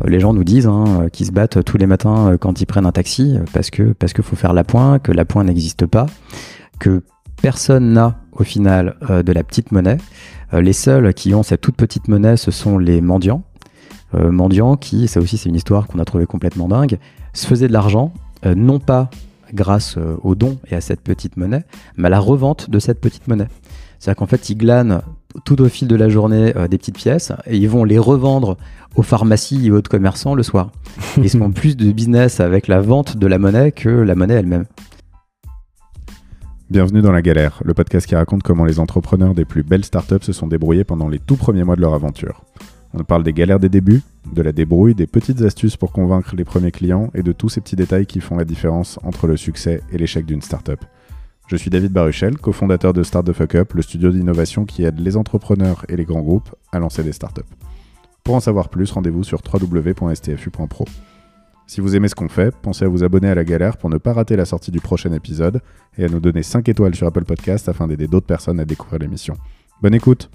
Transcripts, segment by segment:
Les gens nous disent qu'ils se battent tous les matins quand ils prennent un taxi parce que faut faire l'appoint, que l'appoint n'existe pas, que personne n'a au final de la petite monnaie. Les seuls qui ont cette toute petite monnaie, ce sont les mendiants. Mendiants qui, ça aussi c'est une histoire qu'on a trouvée complètement dingue, se faisaient de l'argent, non pas grâce aux dons et à cette petite monnaie, mais à la revente de cette petite monnaie. C'est-à-dire qu'en fait, ils glanent tout au fil de la journée des petites pièces et ils vont les revendre aux pharmacies et autres commerçants le soir. Ils font plus de business avec la vente de la monnaie que la monnaie elle-même. Bienvenue dans La Galère, le podcast qui raconte comment les entrepreneurs des plus belles startups se sont débrouillés pendant les tout premiers mois de leur aventure. On parle des galères des débuts, de la débrouille, des petites astuces pour convaincre les premiers clients et de tous ces petits détails qui font la différence entre le succès et l'échec d'une startup. Je suis David Baruchel, cofondateur de Start the Fuck Up, le studio d'innovation qui aide les entrepreneurs et les grands groupes à lancer des startups. Pour en savoir plus, rendez-vous sur www.stfu.pro. Si vous aimez ce qu'on fait, pensez à vous abonner à La Galère pour ne pas rater la sortie du prochain épisode et à nous donner 5 étoiles sur Apple Podcast afin d'aider d'autres personnes à découvrir l'émission. Bonne écoute!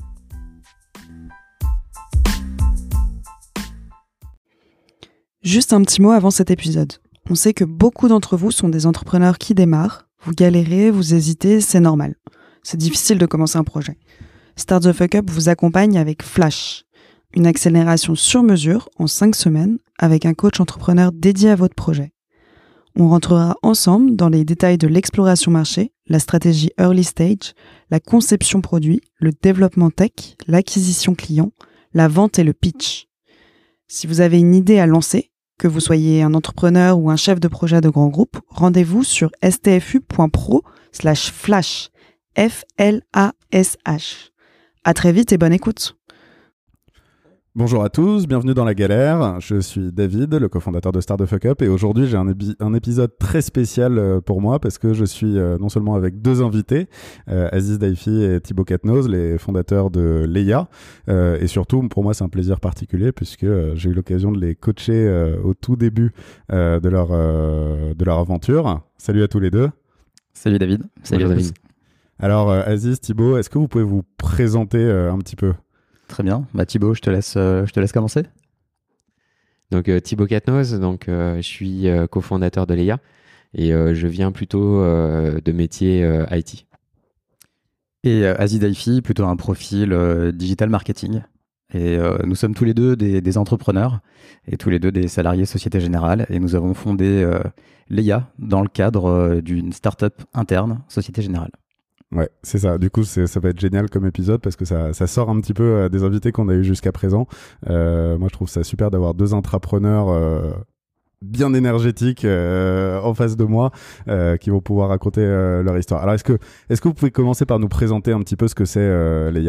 Juste un petit mot avant cet épisode. On sait que beaucoup d'entre vous sont des entrepreneurs qui démarrent. Vous galérez, vous hésitez, c'est normal. C'est difficile de commencer un projet. Start the Fuck Up vous accompagne avec Flash, une accélération sur mesure en 5 semaines avec un coach entrepreneur dédié à votre projet. On rentrera ensemble dans les détails de l'exploration marché, la stratégie early stage, la conception produit, le développement tech, l'acquisition client, la vente et le pitch. Si vous avez une idée à lancer, que vous soyez un entrepreneur ou un chef de projet de grand groupe, rendez-vous sur stfu.pro/flash. F-L-A-S-H. À très vite et bonne écoute. Bonjour à tous, bienvenue dans La Galère. Je suis David, le cofondateur de Start the Fuck Up, et aujourd'hui j'ai un épisode très spécial pour moi parce que je suis non seulement avec deux invités, Aziz Daifi et Thibaut Quatenoz, les fondateurs de Leia, et surtout pour moi c'est un plaisir particulier puisque j'ai eu l'occasion de les coacher au tout début de leur aventure. Salut à tous les deux. Salut David. Salut David. Alors Aziz, Thibaut, est-ce que vous pouvez vous présenter un petit peu ? Très bien. Thibaut, je te laisse commencer. Donc Thibaut Quatenoz, je suis cofondateur de Leia et je viens plutôt de métier IT. Et Aziz Daifi, plutôt un profil digital marketing. Et nous sommes tous les deux des entrepreneurs et tous les deux des salariés Société Générale. Et nous avons fondé Leia dans le cadre d'une start-up interne Société Générale. Ouais, c'est ça. Du coup, ça va être génial comme épisode parce que ça sort un petit peu des invités qu'on a eu jusqu'à présent. Moi, je trouve ça super d'avoir deux intrapreneurs bien énergétiques en face de moi qui vont pouvoir raconter leur histoire. Alors, est-ce que vous pouvez commencer par nous présenter un petit peu ce que c'est Leia ?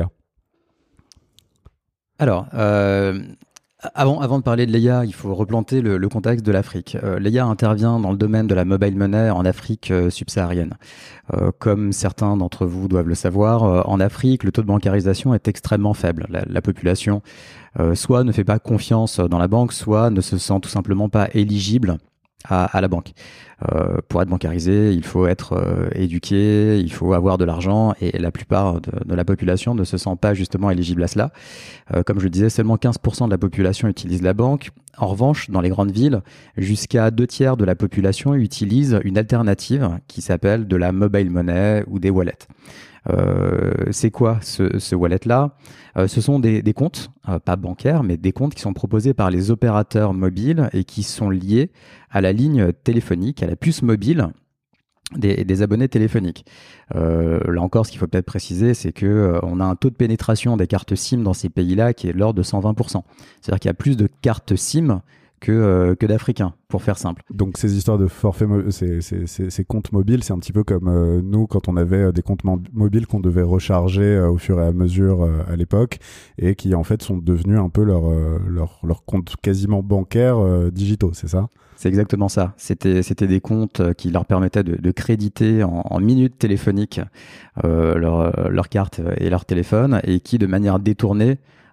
Alors, avant de parler de Leia, il faut replanter le contexte de l'Afrique. Leia intervient dans le domaine de la mobile money en Afrique subsaharienne. Comme certains d'entre vous doivent le savoir, en Afrique, le taux de bancarisation est extrêmement faible. La population soit ne fait pas confiance dans la banque, soit ne se sent tout simplement pas éligible à la banque. Pour être bancarisé, il faut être éduqué, il faut avoir de l'argent et la plupart de la population ne se sent pas justement éligible à cela. Comme je le disais, seulement 15% de la population utilise la banque. En revanche, dans les grandes villes, jusqu'à 2/3 de la population utilise une alternative qui s'appelle de la mobile money ou des wallets. C'est quoi ce wallet-là ? Ce sont des comptes, pas bancaires, mais des comptes qui sont proposés par les opérateurs mobiles et qui sont liés à la ligne téléphonique, à la puce mobile des abonnés téléphoniques. Là encore, ce qu'il faut peut-être préciser, c'est qu'on a un taux de pénétration des cartes SIM dans ces pays-là qui est de l'ordre de 120%. C'est-à-dire qu'il y a plus de cartes SIM que d'Africains, pour faire simple. Donc ces histoires de forfait, ces comptes mobiles, c'est un petit peu comme nous quand on avait des comptes mobiles qu'on devait recharger au fur et à mesure à l'époque et qui en fait sont devenus un peu leur comptes quasiment bancaires digitaux, c'est ça ? C'est exactement ça. C'était des comptes qui leur permettaient de créditer en minutes téléphoniques leur carte et leur téléphone et qui, de manière détournée,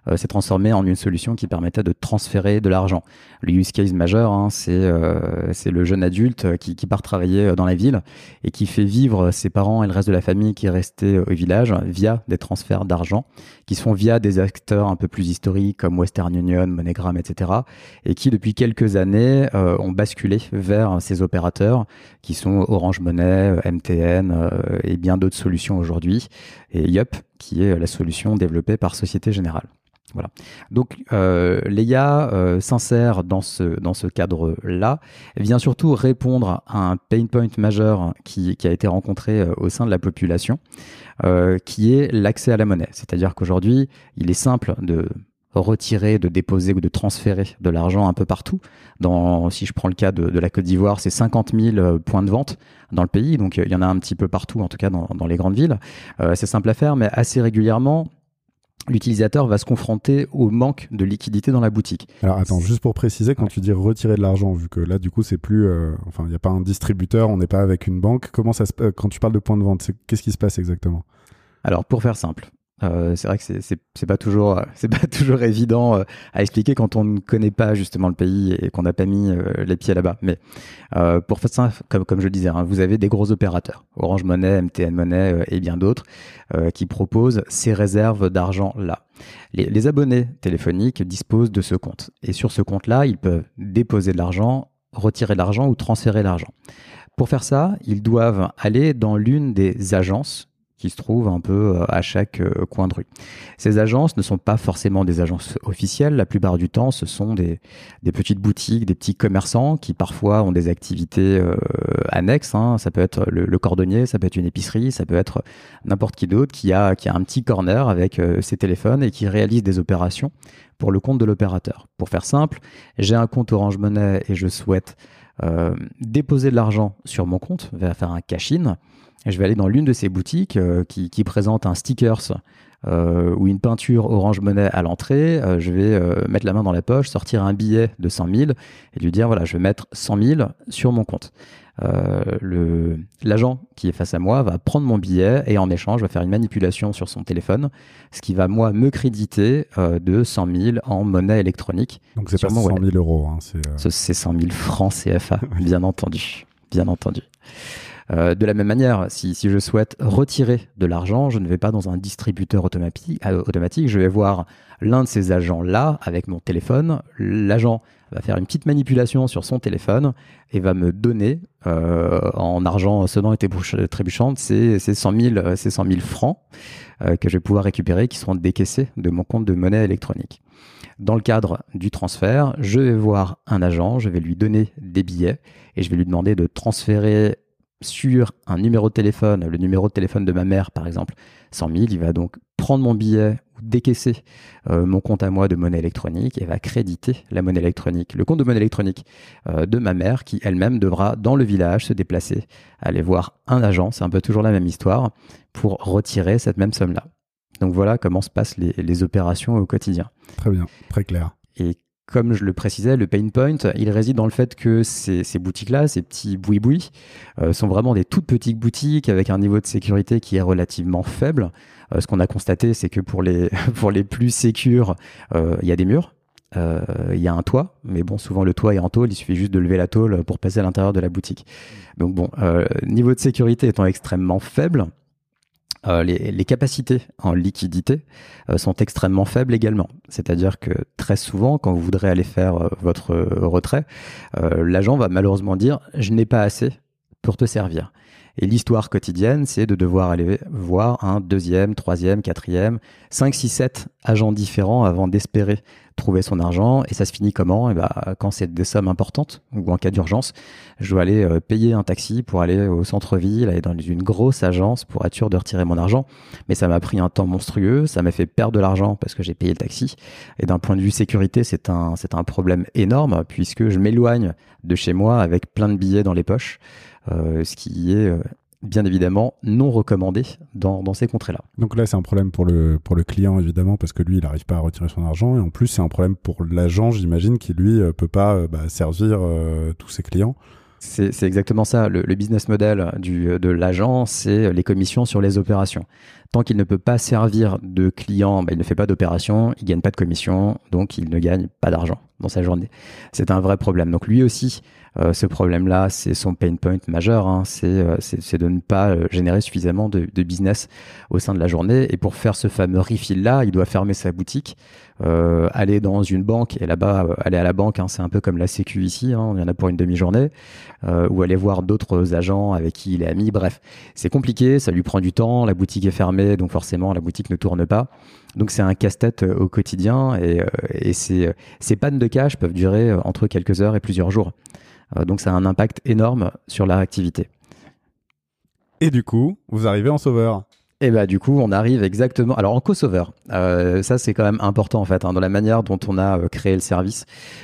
s'est transformé en une solution qui permettait de transférer de l'argent. Le use case majeur, hein, c'est le jeune adulte qui part travailler dans la ville et qui fait vivre ses parents et le reste de la famille qui est resté au village via des transferts d'argent qui se font via des acteurs un peu plus historiques comme Western Union, MoneyGram, etc. et qui depuis quelques années ont basculé vers ces opérateurs qui sont Orange Money, MTN et bien d'autres solutions aujourd'hui et Yup qui est la solution développée par Société Générale. Voilà. Donc Leia s'insère dans ce cadre-là, vient surtout répondre à un pain point majeur qui a été rencontré au sein de la population, qui est l'accès à la monnaie. C'est-à-dire qu'aujourd'hui, il est simple de retirer, de déposer ou de transférer de l'argent un peu partout. Si je prends le cas de la Côte d'Ivoire, c'est 50 000 points de vente dans le pays, donc il y en a un petit peu partout, en tout cas dans les grandes villes. C'est simple à faire, mais assez régulièrement, l'utilisateur va se confronter au manque de liquidité dans la boutique. Alors attends, juste pour préciser, quand tu dis retirer de l'argent, vu que là du coup c'est plus, il n'y a pas un distributeur, on n'est pas avec une banque, quand tu parles de point de vente, qu'est-ce qui se passe exactement? Alors pour faire simple, c'est vrai que c'est pas toujours évident à expliquer quand on ne connaît pas justement le pays et qu'on n'a pas mis les pieds là-bas. Mais pour faire ça, comme je le disais, hein, vous avez des gros opérateurs, Orange Money, MTN Money et bien d'autres, qui proposent ces réserves d'argent là. Les abonnés téléphoniques disposent de ce compte et sur ce compte-là, ils peuvent déposer de l'argent, retirer de l'argent ou transférer de l'argent. Pour faire ça, ils doivent aller dans l'une des agences qui se trouvent un peu à chaque coin de rue. Ces agences ne sont pas forcément des agences officielles. La plupart du temps, ce sont des petites boutiques, des petits commerçants qui parfois ont des activités annexes. Hein. Ça peut être le cordonnier, ça peut être une épicerie, ça peut être n'importe qui d'autre qui a un petit corner avec ses téléphones et qui réalise des opérations pour le compte de l'opérateur. Pour faire simple, j'ai un compte Orange Money et je souhaite déposer de l'argent sur mon compte, faire un cash-in. Je vais aller dans l'une de ces boutiques qui présente un stickers ou une peinture Orange Money à l'entrée. Je vais mettre la main dans la poche, sortir un billet de 100 000 et lui dire voilà, je vais mettre 100 000 sur mon compte. L'agent qui est face à moi va prendre mon billet et en échange va faire une manipulation sur son téléphone, ce qui va moi me créditer de 100 000 en monnaie électronique. Donc c'est pas 100 000 euros. Hein, c'est 100 000 francs CFA, bien entendu. Bien entendu. De la même manière, si je souhaite retirer de l'argent, je ne vais pas dans un distributeur automatique, je vais voir l'un de ces agents-là avec mon téléphone. L'agent va faire une petite manipulation sur son téléphone et va me donner en argent sonnant et trébuchant ces 100 000 francs que je vais pouvoir récupérer, qui seront décaissés de mon compte de monnaie électronique. Dans le cadre du transfert, je vais voir un agent, je vais lui donner des billets et je vais lui demander de transférer sur un numéro de téléphone, le numéro de téléphone de ma mère par exemple, 100 000, il va donc prendre mon billet ou décaisser mon compte à moi de monnaie électronique et va créditer la monnaie électronique, le compte de monnaie électronique de ma mère qui elle-même devra dans le village se déplacer, aller voir un agent, c'est un peu toujours la même histoire, pour retirer cette même somme-là. Donc voilà comment se passent les opérations au quotidien. Très bien, très clair. Et comme je le précisais, le pain point, il réside dans le fait que ces boutiques-là, ces petits boui-boui, sont vraiment des toutes petites boutiques avec un niveau de sécurité qui est relativement faible. Ce qu'on a constaté, c'est que pour les plus sécures, il y a des murs, il y a un toit, mais bon, souvent le toit est en tôle, il suffit juste de lever la tôle pour passer à l'intérieur de la boutique. Donc bon, niveau de sécurité étant extrêmement faible, les capacités en liquidité sont extrêmement faibles également. C'est-à-dire que très souvent, quand vous voudrez aller faire votre retrait, l'agent va malheureusement dire « je n'ai pas assez pour te servir ». Et l'histoire quotidienne, c'est de devoir aller voir un deuxième, troisième, quatrième, 5, 6, 7 agents différents avant d'espérer trouver son argent. Et ça se finit comment ? Quand c'est des sommes importantes ou en cas d'urgence, je dois aller payer un taxi pour aller au centre-ville, aller dans une grosse agence pour être sûr de retirer mon argent. Mais ça m'a pris un temps monstrueux, ça m'a fait perdre de l'argent parce que j'ai payé le taxi. Et d'un point de vue sécurité, c'est un problème énorme puisque je m'éloigne de chez moi avec plein de billets dans les poches. Ce qui est bien évidemment non recommandé dans ces contrées-là. Donc là, c'est un problème pour le client, évidemment, parce que lui, il n'arrive pas à retirer son argent. Et en plus, c'est un problème pour l'agent, j'imagine, qui, lui, peut pas servir tous ses clients. C'est exactement ça. Le business model de l'agent, c'est les commissions sur les opérations. Tant qu'il ne peut pas servir de client, il ne fait pas d'opération, il ne gagne pas de commission, donc il ne gagne pas d'argent dans sa journée. C'est un vrai problème. Donc lui aussi, ce problème-là, c'est son pain point majeur, hein, c'est de ne pas générer suffisamment de business au sein de la journée. Et pour faire ce fameux refill-là, il doit fermer sa boutique, aller dans une banque, et là-bas, aller à la banque, hein, c'est un peu comme la sécu ici, hein, il y en a pour une demi-journée, ou aller voir d'autres agents avec qui il est ami. Bref, c'est compliqué, ça lui prend du temps, la boutique est fermée, donc forcément la boutique ne tourne pas. Donc c'est un casse-tête au quotidien, et ces pannes de cash peuvent durer entre quelques heures et plusieurs jours. Donc ça a un impact énorme sur leur activité. Et du coup, vous arrivez en sauveur. Et du coup, on arrive exactement. Alors en co-sauveur, ça c'est quand même important en fait, hein, dans la manière dont on a créé le service.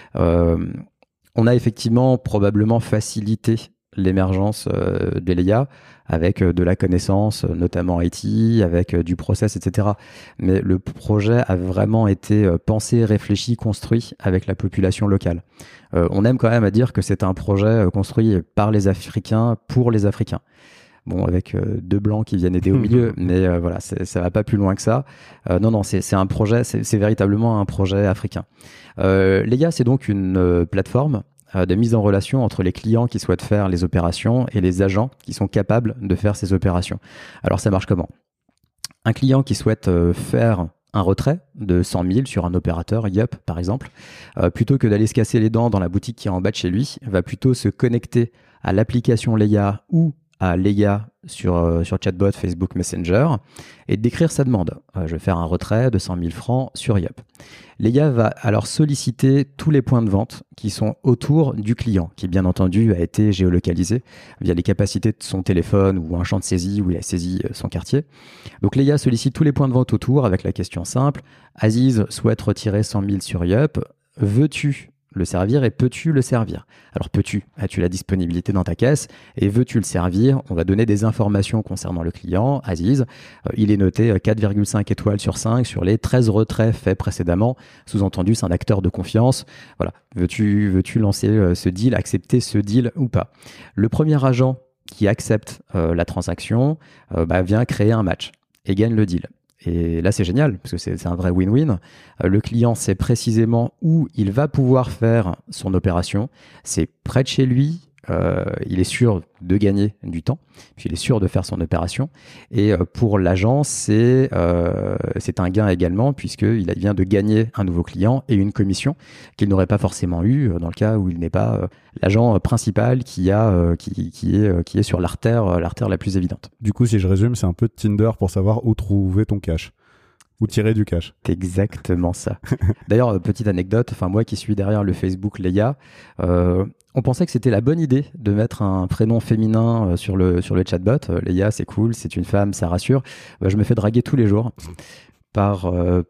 On a effectivement probablement facilité l'émergence d'Eleia avec de la connaissance, notamment IT, avec du process, etc. Mais le projet a vraiment été pensé, réfléchi, construit avec la population locale. On aime quand même à dire que c'est un projet construit par les Africains, pour les Africains. Bon, avec deux blancs qui viennent aider au milieu, mais voilà, ça va pas plus loin que ça. Non, c'est un projet, c'est véritablement un projet africain. Leia, c'est donc une plateforme de mise en relation entre les clients qui souhaitent faire les opérations et les agents qui sont capables de faire ces opérations. Alors ça marche comment ? Un client qui souhaite faire un retrait de 100 000 sur un opérateur Yup par exemple, plutôt que d'aller se casser les dents dans la boutique qui est en bas de chez lui, va plutôt se connecter à l'application Leia ou à Leia sur chatbot, Facebook Messenger, et d'écrire sa demande. Je vais faire un retrait de 100 000 francs sur Yup. Leia va alors solliciter tous les points de vente qui sont autour du client, qui bien entendu a été géolocalisé via les capacités de son téléphone ou un champ de saisie où il a saisi son quartier. Donc Leia sollicite tous les points de vente autour avec la question simple. Aziz souhaite retirer 100 000 sur Yup. Veux-tu le servir et peux-tu le servir? Alors peux-tu, as-tu la disponibilité dans ta caisse et veux-tu le servir? On va donner des informations concernant le client, Aziz. Il est noté 4,5 étoiles sur 5 sur les 13 retraits faits précédemment. Sous-entendu, c'est un acteur de confiance. Voilà. Veux-tu lancer ce deal, accepter ce deal ou pas? Le premier agent qui accepte la transaction vient créer un match et gagne le deal. Et là, c'est génial, parce que c'est un vrai win-win. Le client sait précisément où il va pouvoir faire son opération. C'est près de chez lui. Il est sûr de gagner du temps, puis il est sûr de faire son opération. Et pour l'agent, c'est un gain également, puisqu'il vient de gagner un nouveau client et une commission qu'il n'aurait pas forcément eu dans le cas où il n'est pas l'agent principal qui est sur l'artère la plus évidente. Du coup, si je résume, c'est un peu Tinder pour savoir où trouver ton cash. Ou tirer du cash. C'est exactement ça. D'ailleurs, petite anecdote, moi qui suis derrière le Facebook Leia, on pensait que c'était la bonne idée de mettre un prénom féminin sur le chatbot. Leia, c'est cool, c'est une femme, ça rassure. Je me fais draguer tous les jours par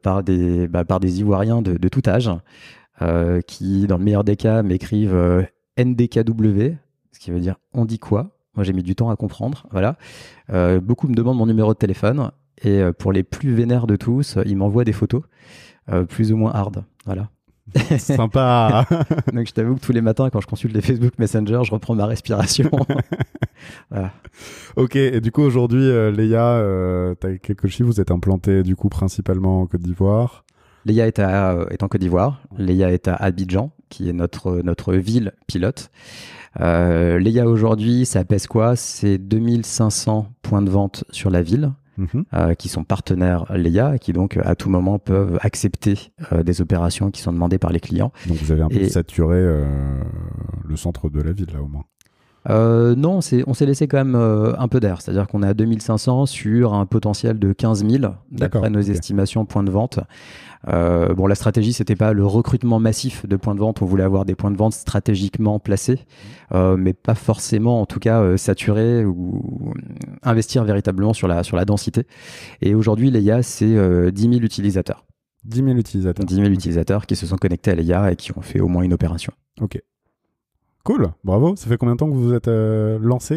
des Ivoiriens de tout âge qui, dans le meilleur des cas, m'écrivent NDKW, ce qui veut dire on dit quoi. Moi, j'ai mis du temps à comprendre. Voilà. Beaucoup me demandent mon numéro de téléphone. Et pour les plus vénères de tous, ils m'envoient des photos plus ou moins hard. Voilà. Sympa. Donc je t'avoue que tous les matins, quand je consulte les Facebook Messenger, je reprends ma respiration. Voilà. Ok, et du coup aujourd'hui, Leia, t'as quelques chiffres, vous êtes implanté du coup principalement en Côte d'Ivoire. Leia est en Côte d'Ivoire. Leia est à Abidjan, qui est notre ville pilote. Leia aujourd'hui, ça pèse quoi? C'est 2500 points de vente sur la ville. Qui sont partenaires Leia et qui donc à tout moment peuvent accepter des opérations qui sont demandées par les clients. Donc vous avez un peu saturé le centre de la ville là au moins. Non, on s'est laissé quand même un peu d'air, c'est-à-dire qu'on est à 2500 sur un potentiel de 15 000 d'après nos estimations points de vente. La stratégie, c'était pas le recrutement massif de points de vente, on voulait avoir des points de vente stratégiquement placés, mais pas forcément en tout cas saturés ou investir véritablement sur la densité. Et aujourd'hui, Leia, c'est 10 000 utilisateurs. 10 000 utilisateurs. 10 000 utilisateurs qui se sont connectés à Leia et qui ont fait au moins une opération. Ok. Cool, bravo. Ça fait combien de temps que vous vous êtes lancé?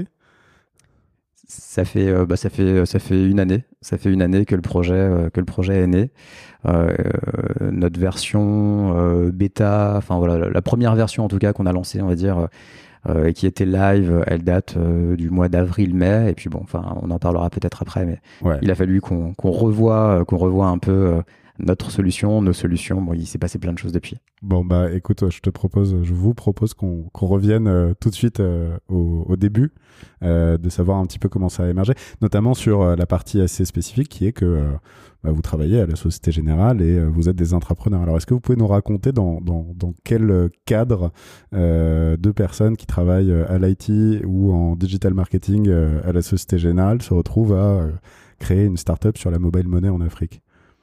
Ça fait une année. Ça fait une année que le projet est né. Notre version bêta, la première version en tout cas qu'on a lancée, on va dire, et qui était live. Elle date du mois d'avril-mai. Et puis bon, enfin, on en parlera peut-être après, mais il a fallu qu'on revoie un peu notre solution, nos solutions. Bon, il s'est passé plein de choses depuis. Bon, bah écoute, je vous propose qu'on revienne tout de suite au début, de savoir un petit peu comment ça a émergé, notamment sur la partie assez spécifique qui est que vous travaillez à la Société Générale et vous êtes des intrapreneurs. Alors, est-ce que vous pouvez nous raconter dans quel cadre deux personnes qui travaillent à l'IT ou en digital marketing à la Société Générale se retrouvent à créer une start-up sur la mobile money en Afrique?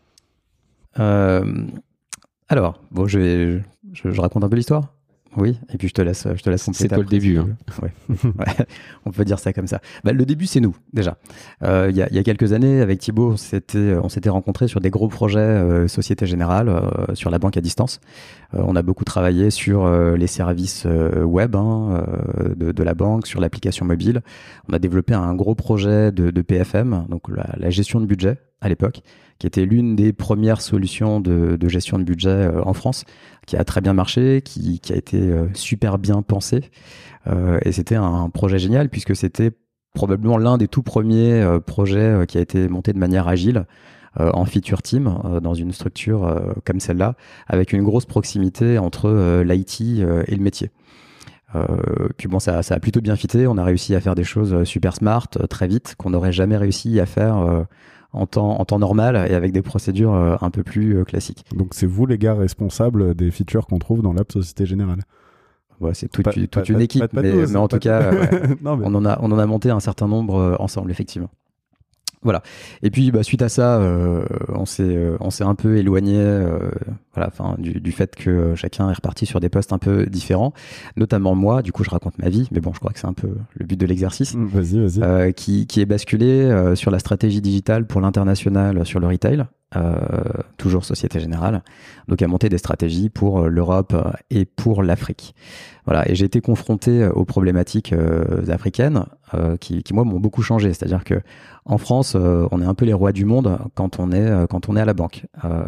Alors, bon, je raconte un peu l'histoire. Oui, et puis je te laisse compléter. C'est toi le début. Hein. Ouais. Ouais, on peut dire ça comme ça. Bah, le début, c'est nous, déjà. Il y a quelques années, avec Thibaut, on s'était rencontrés sur des gros projets Société Générale, sur la banque à distance. On a beaucoup travaillé sur les services web de la banque, sur l'application mobile. On a développé un gros projet de PFM, donc la gestion de budget à l'époque, qui était l'une des premières solutions de gestion de budget en France, qui a très bien marché, qui a été super bien pensé. Et c'était un projet génial, puisque c'était probablement l'un des tout premiers projets qui a été monté de manière agile, en feature team, dans une structure comme celle-là, avec une grosse proximité entre l'IT et le métier. Puis bon, ça a plutôt bien fité. On a réussi à faire des choses super smart, très vite, qu'on n'aurait jamais réussi à faire en temps normal et avec des procédures un peu plus classiques. Donc c'est vous les gars responsables des features qu'on trouve dans l'app Société Générale? Ouais, c'est toute une équipe, mais en tout cas, non, mais... on en a monté un certain nombre ensemble, effectivement. Voilà. Et puis, suite à ça, on s'est un peu éloigné, du fait que chacun est reparti sur des postes un peu différents. Notamment moi. Du coup, je raconte ma vie, mais bon, je crois que c'est un peu le but de l'exercice. Vas-y. Qui est basculé sur la stratégie digitale pour l'international sur le retail. Toujours Société Générale, donc à monter des stratégies pour l'Europe et pour l'Afrique. Voilà, et j'ai été confronté aux problématiques africaines qui moi m'ont beaucoup changé. C'est-à-dire que en France, on est un peu les rois du monde quand on est à la banque.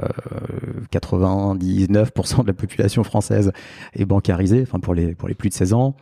99% de la population française est bancarisée, enfin pour les plus de 16 ans.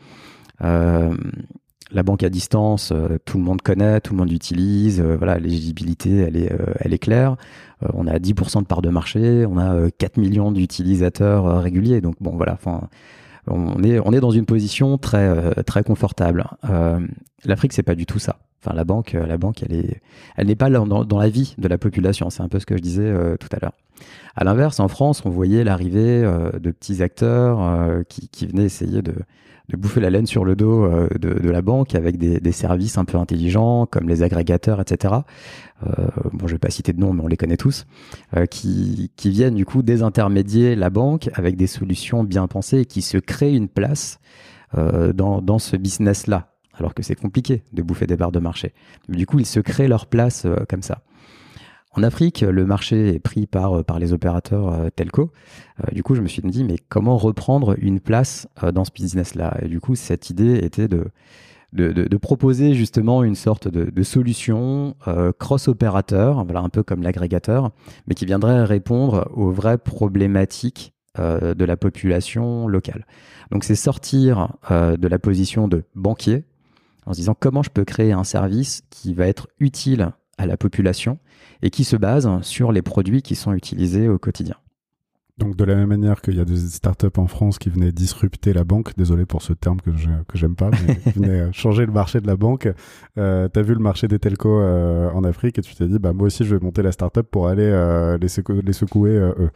La banque à distance, tout le monde connaît, tout le monde utilise. Voilà, l'éligibilité, elle est claire. On a 10% de part de marché, on a 4 millions d'utilisateurs réguliers. Donc bon, voilà, on est dans une position très confortable. L'Afrique, c'est pas du tout ça. Enfin, la banque, elle n'est pas là dans la vie de la population. C'est un peu ce que je disais tout à l'heure. À l'inverse, en France, on voyait l'arrivée de petits acteurs qui venaient essayer de bouffer la laine sur le dos de la banque avec des services un peu intelligents comme les agrégateurs, etc. Bon, je vais pas citer de nom, mais on les connaît tous, qui viennent du coup désintermédier la banque avec des solutions bien pensées et qui se créent une place dans ce business-là, alors que c'est compliqué de bouffer des parts de marché. Mais du coup, ils se créent leur place comme ça. En Afrique, le marché est pris par les opérateurs telco. Du coup, je me suis dit, mais comment reprendre une place dans ce business-là? Et du coup, cette idée était de proposer justement une sorte de solution cross-opérateur, voilà, un peu comme l'agrégateur, mais qui viendrait répondre aux vraies problématiques de la population locale. Donc, c'est sortir de la position de banquier en se disant comment je peux créer un service qui va être utile à la population et qui se base sur les produits qui sont utilisés au quotidien. Donc de la même manière qu'il y a des startups en France qui venaient disrupter la banque, désolé pour ce terme que j'aime pas, mais qui venaient changer le marché de la banque, t'as vu le marché des telcos en Afrique et tu t'es dit, moi aussi je vais monter la startup pour aller les secouer eux.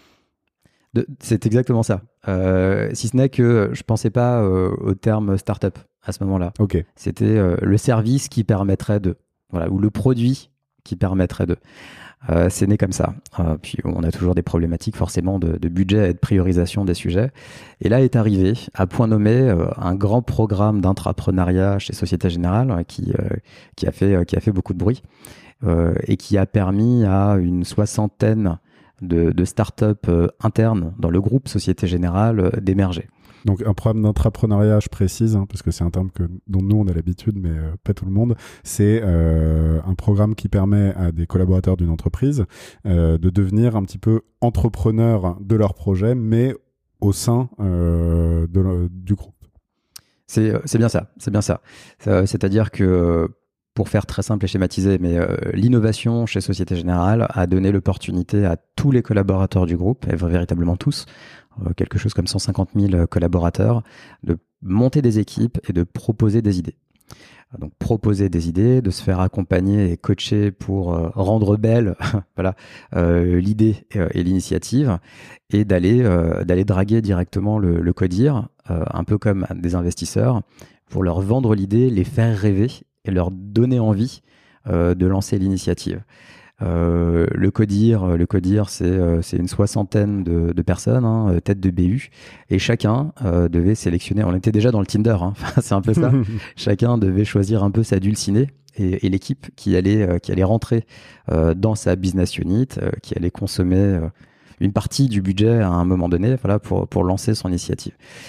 C'est exactement ça. Si ce n'est que je pensais pas au terme startup à ce moment-là. Okay. C'était le service qui permettrait de, voilà, ou le produit qui permettrait de. C'est né comme ça. Puis on a toujours des problématiques forcément de budget et de priorisation des sujets. Et là est arrivé, à point nommé, un grand programme d'intrapreneuriat chez Société Générale qui a fait beaucoup de bruit et qui a permis à une 60aine de startups internes dans le groupe Société Générale d'émerger. Donc un programme d'intrapreneuriat, je précise, parce que c'est un terme dont nous on a l'habitude, mais pas tout le monde. C'est un programme qui permet à des collaborateurs d'une entreprise de devenir un petit peu entrepreneurs de leur projet, mais au sein du groupe. C'est bien ça, c'est bien ça. C'est-à-dire que, pour faire très simple et schématisé, mais l'innovation chez Société Générale a donné l'opportunité à tous les collaborateurs du groupe, et véritablement tous, quelque chose comme 150 000 collaborateurs, de monter des équipes et de proposer des idées. Donc proposer des idées, de se faire accompagner et coacher pour rendre belle voilà, l'idée et l'initiative, et d'aller draguer directement le codir, un peu comme des investisseurs, pour leur vendre l'idée, les faire rêver et leur donner envie de lancer l'initiative. Le codir, c'est une soixantaine de personnes, hein, tête de BU, et chacun devait sélectionner. On était déjà dans le Tinder, hein, c'est un peu ça. Chacun devait choisir un peu sa dulcinée et l'équipe qui allait rentrer dans sa business unit, qui allait consommer une partie du budget à un moment donné, voilà, pour lancer son initiative.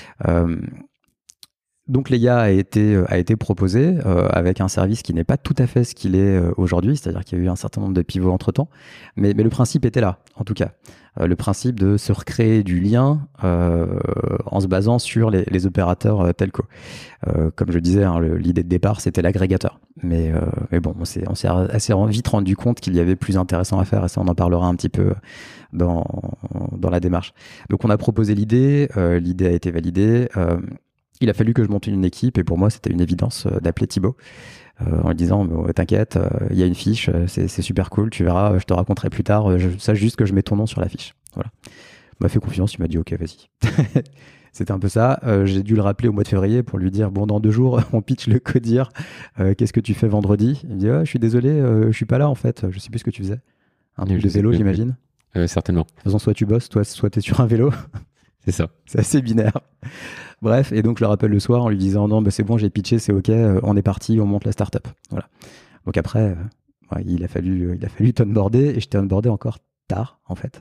Donc Leia a été proposé avec un service qui n'est pas tout à fait ce qu'il est aujourd'hui, c'est-à-dire qu'il y a eu un certain nombre de pivots entre-temps, mais le principe était là, en tout cas. Le principe de se recréer du lien en se basant sur les opérateurs telco. Comme je disais, hein, l'idée de départ, c'était l'agrégateur. Mais bon, on s'est assez vite rendu compte qu'il y avait plus intéressant à faire, et ça, on en parlera un petit peu dans la démarche. Donc on a proposé l'idée a été validée. Il a fallu que je monte une équipe, et pour moi, c'était une évidence d'appeler Thibaut en lui disant t'inquiète, il y a une fiche, c'est super cool, tu verras, je te raconterai plus tard, sache juste que je mets ton nom sur la fiche. Voilà. Il m'a fait confiance, il m'a dit ok, vas-y. C'était un peu ça. J'ai dû le rappeler au mois de février pour lui dire bon, dans 2 jours, on pitch le codir, qu'est-ce que tu fais vendredi? Il me dit je suis désolé, je suis pas là en fait, je sais plus ce que tu faisais. Un truc de vélo, j'imagine. Certainement. De toute façon, soit tu bosses, soit tu es sur un vélo. C'est ça. C'est assez binaire. Bref, et donc je le rappelle le soir en lui disant non, bah, c'est bon, j'ai pitché, c'est ok, on est parti, on monte la startup. Voilà. Donc après, il a fallu t'onboarder, et je t'ai onboardé encore tard, en fait.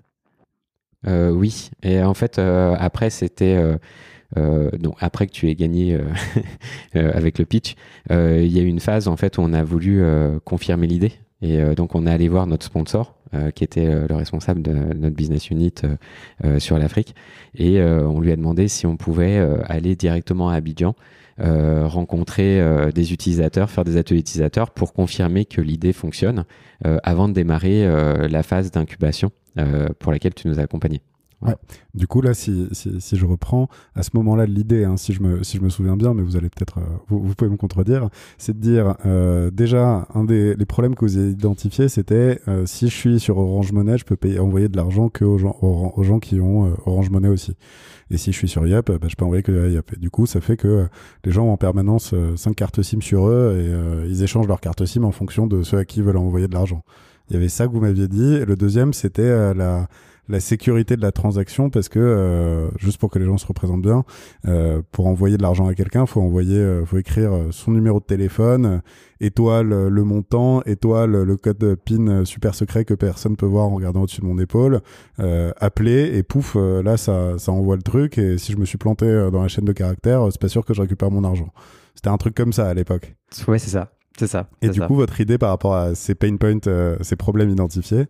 Oui, et en fait, après, c'était. Donc après que tu aies gagné avec le pitch, il y a eu une phase en fait où on a voulu confirmer l'idée, et donc on est allé voir notre sponsor qui était le responsable de notre business unit sur l'Afrique, et on lui a demandé si on pouvait aller directement à Abidjan, rencontrer des utilisateurs, faire des ateliers utilisateurs pour confirmer que l'idée fonctionne avant de démarrer la phase d'incubation pour laquelle tu nous as accompagnés. Ouais. Du coup, là, si je reprends, à ce moment-là, l'idée, hein, si je me souviens bien, mais vous allez peut-être, vous pouvez me contredire, c'est de dire, déjà, les problèmes que vous avez identifiés, c'était, si je suis sur Orange Money, je peux envoyer de l'argent aux gens qui ont Orange Money aussi. Et si je suis sur Yap, je peux envoyer que à Yap. Et du coup, ça fait que les gens ont en permanence 5 cartes SIM sur eux, et ils échangent leurs cartes SIM en fonction de ceux à qui ils veulent envoyer de l'argent. Il y avait ça que vous m'aviez dit. Et le deuxième, c'était la sécurité de la transaction, parce que juste pour que les gens se représentent bien, pour envoyer de l'argent à quelqu'un, faut écrire son numéro de téléphone, étoile le montant, étoile le code PIN super secret que personne peut voir en regardant au-dessus de mon épaule, appeler, et pouf, là ça envoie le truc, et si je me suis planté dans la chaîne de caractères, c'est pas sûr que je récupère mon argent. C'était un truc comme ça à l'époque. Ouais, c'est ça. C'est ça. Et du coup, votre idée par rapport à ces pain points, ces problèmes identifiés?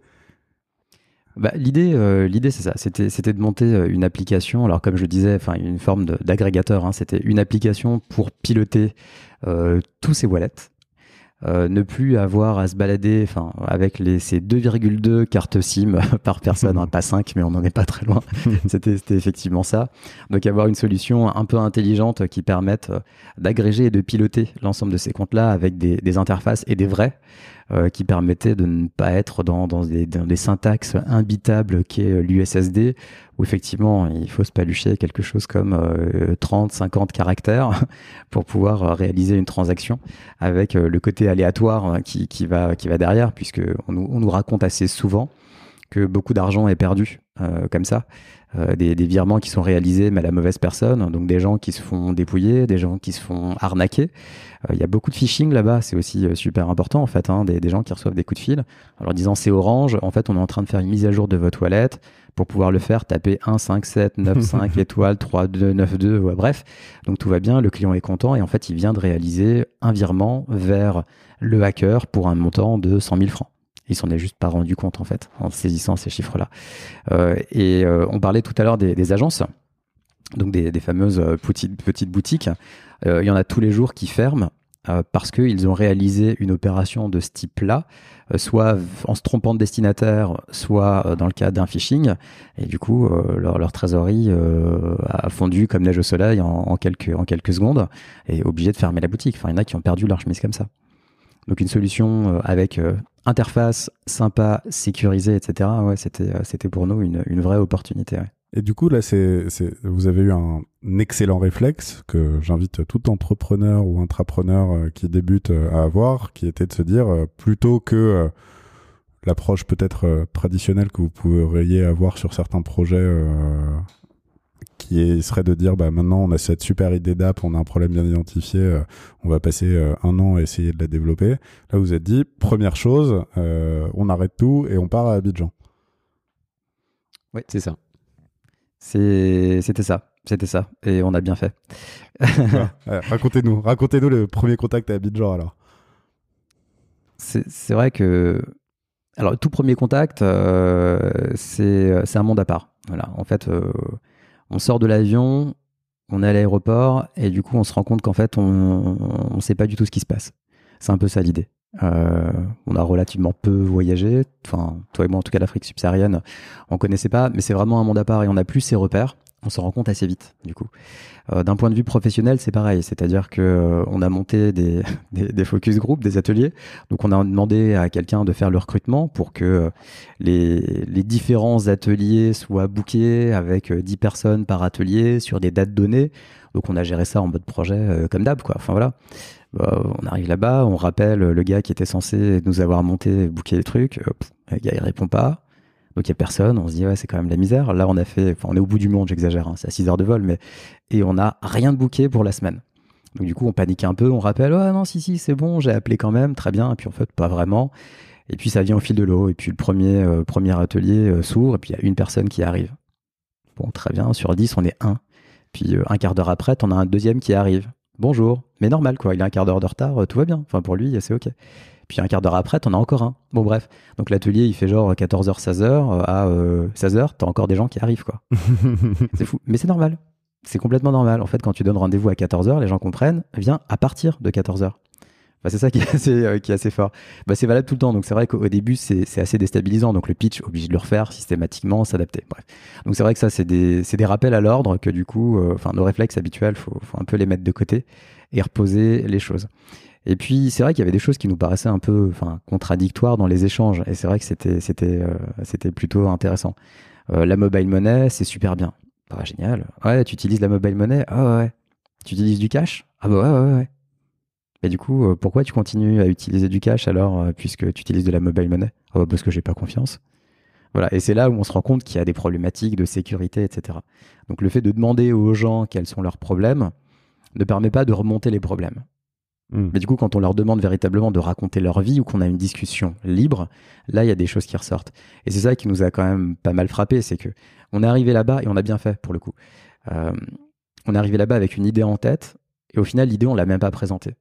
L'idée, c'est ça. C'était de monter une application. Alors, comme je disais, enfin, une forme d'agrégateur. Hein. C'était une application pour piloter tous ces wallets. Ne plus avoir à se balader avec ces 2,2 cartes SIM par personne, hein, pas 5, mais on n'en est pas très loin. C'était effectivement ça. Donc avoir une solution un peu intelligente qui permette d'agréger et de piloter l'ensemble de ces comptes-là avec des interfaces et des vrais, qui permettaient de ne pas être dans des syntaxes imbitables qu'est l'USSD, où effectivement il faut se palucher quelque chose comme 30-50 caractères pour pouvoir réaliser une transaction, avec le côté aléatoire qui va derrière, puisque on nous raconte assez souvent que beaucoup d'argent est perdu comme ça, des virements qui sont réalisés mais à la mauvaise personne, donc des gens qui se font dépouiller, des gens qui se font arnaquer. Il y a beaucoup de phishing là-bas, c'est aussi super important en fait, hein, des gens qui reçoivent des coups de fil en leur disant c'est Orange, en fait on est en train de faire une mise à jour de votre wallet. Pour pouvoir le faire, tapez 1 5 7 9 5 étoile 3 2 9 2, ouais, bref. Donc tout va bien, le client est content, et en fait il vient de réaliser un virement vers le hacker pour un montant de 100 000 francs. Il s'en est juste pas rendu compte en fait, en saisissant ces chiffres-là. On parlait tout à l'heure des agences. donc des fameuses petites boutiques. Il y en a tous les jours qui ferment parce qu'ils ont réalisé une opération de ce type-là, soit en se trompant de destinataire, soit dans le cas d'un phishing. Et du coup, leur trésorerie a fondu comme neige au soleil en quelques secondes et obligé de fermer la boutique. Enfin, il y en a qui ont perdu leur chemise comme ça. Donc une solution avec interface sympa, sécurisée, etc. Ouais, c'était pour nous une vraie opportunité. Ouais. Et du coup, là, vous avez eu un excellent réflexe que j'invite tout entrepreneur ou intrapreneur qui débute à avoir, qui était de se dire, plutôt que l'approche peut-être traditionnelle que vous pourriez avoir sur certains projets, serait de dire, maintenant, on a cette super idée d'app, on a un problème bien identifié, on va passer 1 an à essayer de la développer. Là, vous vous êtes dit, première chose, on arrête tout et on part à Abidjan. Oui, c'est ça. C'était ça, et on a bien fait. Racontez-nous le premier contact à Abidjan alors. C'est vrai que, alors le tout premier contact, c'est un monde à part. Voilà, en fait, on sort de l'avion, on est à l'aéroport, et du coup, on se rend compte qu'en fait, on sait pas du tout ce qui se passe. C'est un peu ça l'idée. On a relativement peu voyagé, enfin toi et moi en tout cas l'Afrique subsaharienne on connaissait pas, mais c'est vraiment un monde à part et on n'a plus ses repères, on se rend compte assez vite du coup. D'un point de vue professionnel c'est pareil, c'est-à-dire que on a monté des focus group, des ateliers, donc on a demandé à quelqu'un de faire le recrutement pour que les différents ateliers soient bookés avec 10 personnes par atelier sur des dates données, donc on a géré ça en mode projet comme d'hab quoi, enfin voilà. On arrive là-bas, on rappelle le gars qui était censé nous avoir monté, booké les trucs. Le gars, il répond pas. Donc, il n'y a personne. On se dit, ouais, c'est quand même la misère. Là, on est au bout du monde, j'exagère. C'est à 6 heures de vol, et on n'a rien de booké pour la semaine. Donc, du coup, on panique un peu. On rappelle, ouais, non, si, c'est bon, j'ai appelé quand même. Très bien. Et puis, en fait, pas vraiment. Et puis, ça vient au fil de l'eau. Et puis, le premier atelier s'ouvre. Et puis, il y a une personne qui arrive. Bon, très bien. Sur 10, on est 1. Puis, un quart d'heure après, on a un deuxième qui arrive. Bonjour, mais normal quoi, il a un quart d'heure de retard, tout va bien, enfin pour lui c'est ok. Puis un quart d'heure après, t'en as encore un. Bon bref, donc l'atelier il fait genre 14h, 16h, à 16h, t'as encore des gens qui arrivent quoi. C'est fou, mais c'est normal, c'est complètement normal. En fait quand tu donnes rendez-vous à 14h, les gens comprennent, viens à partir de 14h. Enfin, c'est ça qui est assez fort. C'est valable tout le temps, donc c'est vrai qu'au début c'est assez déstabilisant, donc le pitch, obligé de le refaire systématiquement, s'adapter. Bref. Donc c'est vrai que ça c'est des rappels à l'ordre que du coup, nos réflexes habituels, faut un peu les mettre de côté et reposer les choses. Et puis c'est vrai qu'il y avait des choses qui nous paraissaient un peu contradictoires dans les échanges, et c'est vrai que c'était plutôt intéressant. La mobile money, c'est super bien. Génial. Ouais, tu utilises la mobile money? Ah ouais. Tu utilises du cash? Ah ouais. Et du coup, pourquoi tu continues à utiliser du cash alors, puisque tu utilises de la mobile money? Parce que j'ai pas confiance. Voilà. Et c'est là où on se rend compte qu'il y a des problématiques de sécurité, etc. Donc le fait de demander aux gens quels sont leurs problèmes ne permet pas de remonter les problèmes. Mais du coup, quand on leur demande véritablement de raconter leur vie ou qu'on a une discussion libre, là, il y a des choses qui ressortent. Et c'est ça qui nous a quand même pas mal frappé, c'est que on est arrivé là-bas et on a bien fait pour le coup. On est arrivé là-bas avec une idée en tête et au final, l'idée, on l'a même pas présentée.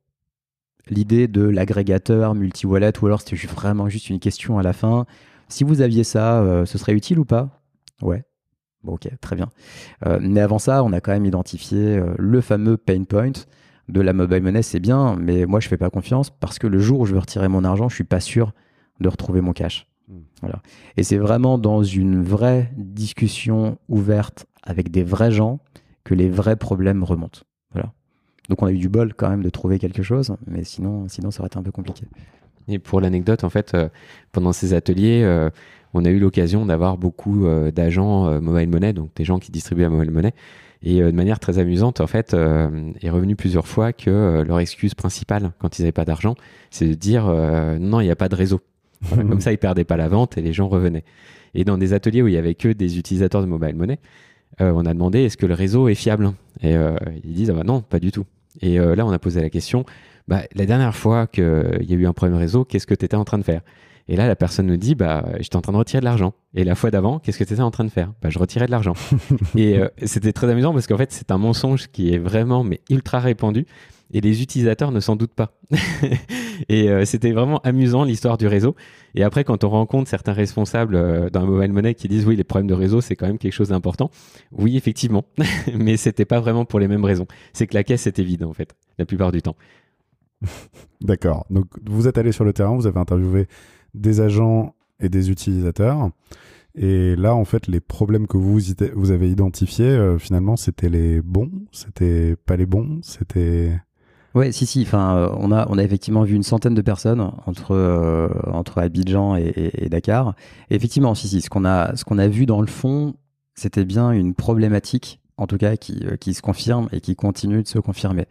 L'idée de l'agrégateur multi-wallet, ou alors c'était vraiment juste une question à la fin. Si vous aviez ça, ce serait utile ou pas? Ouais. Bon, ok, très bien. Mais avant ça, on a quand même identifié le fameux pain point de la mobile money, c'est bien, mais moi, je fais pas confiance parce que le jour où je veux retirer mon argent, je suis pas sûr de retrouver mon cash. Voilà. Et c'est vraiment dans une vraie discussion ouverte avec des vrais gens que les vrais problèmes remontent. Voilà. Donc on a eu du bol quand même de trouver quelque chose, mais sinon ça aurait été un peu compliqué. Et pour l'anecdote, en fait, pendant ces ateliers, on a eu l'occasion d'avoir beaucoup d'agents mobile money, donc des gens qui distribuent la mobile money. Et de manière très amusante, en fait, est revenu plusieurs fois que leur excuse principale quand ils n'avaient pas d'argent, c'est de dire non, il n'y a pas de réseau. Voilà, comme ça, ils perdaient pas la vente et les gens revenaient. Et dans des ateliers où il y avait que des utilisateurs de mobile money, on a demandé est-ce que le réseau est fiable? Et ils disent non, pas du tout. Et là, on a posé la question la dernière fois qu'il y a eu un problème réseau, qu'est-ce que tu étais en train de faire? Et là, la personne nous dit j'étais en train de retirer de l'argent. Et la fois d'avant, qu'est-ce que tu étais en train de faire? Je retirais de l'argent. Et c'était très amusant parce qu'en fait, c'est un mensonge qui est vraiment ultra répandu. et les utilisateurs ne s'en doutent pas. Et c'était vraiment amusant l'histoire du réseau. Et après, quand on rencontre certains responsables d'un mobile money qui disent oui, les problèmes de réseau, c'est quand même quelque chose d'important. Oui, effectivement, mais c'était pas vraiment pour les mêmes raisons. C'est que la caisse était vide en fait, la plupart du temps. D'accord. Donc, vous êtes allé sur le terrain, vous avez interviewé des agents et des utilisateurs. Et là, en fait, les problèmes que vous avez identifiés, finalement, c'était les bons, c'était pas les bons, c'était... Ouais, si. Enfin, on a effectivement vu une centaine de personnes entre Abidjan et Dakar. Et effectivement, si. Ce qu'on a vu dans le fond, c'était bien une problématique, en tout cas, qui se confirme et qui continue de se confirmer.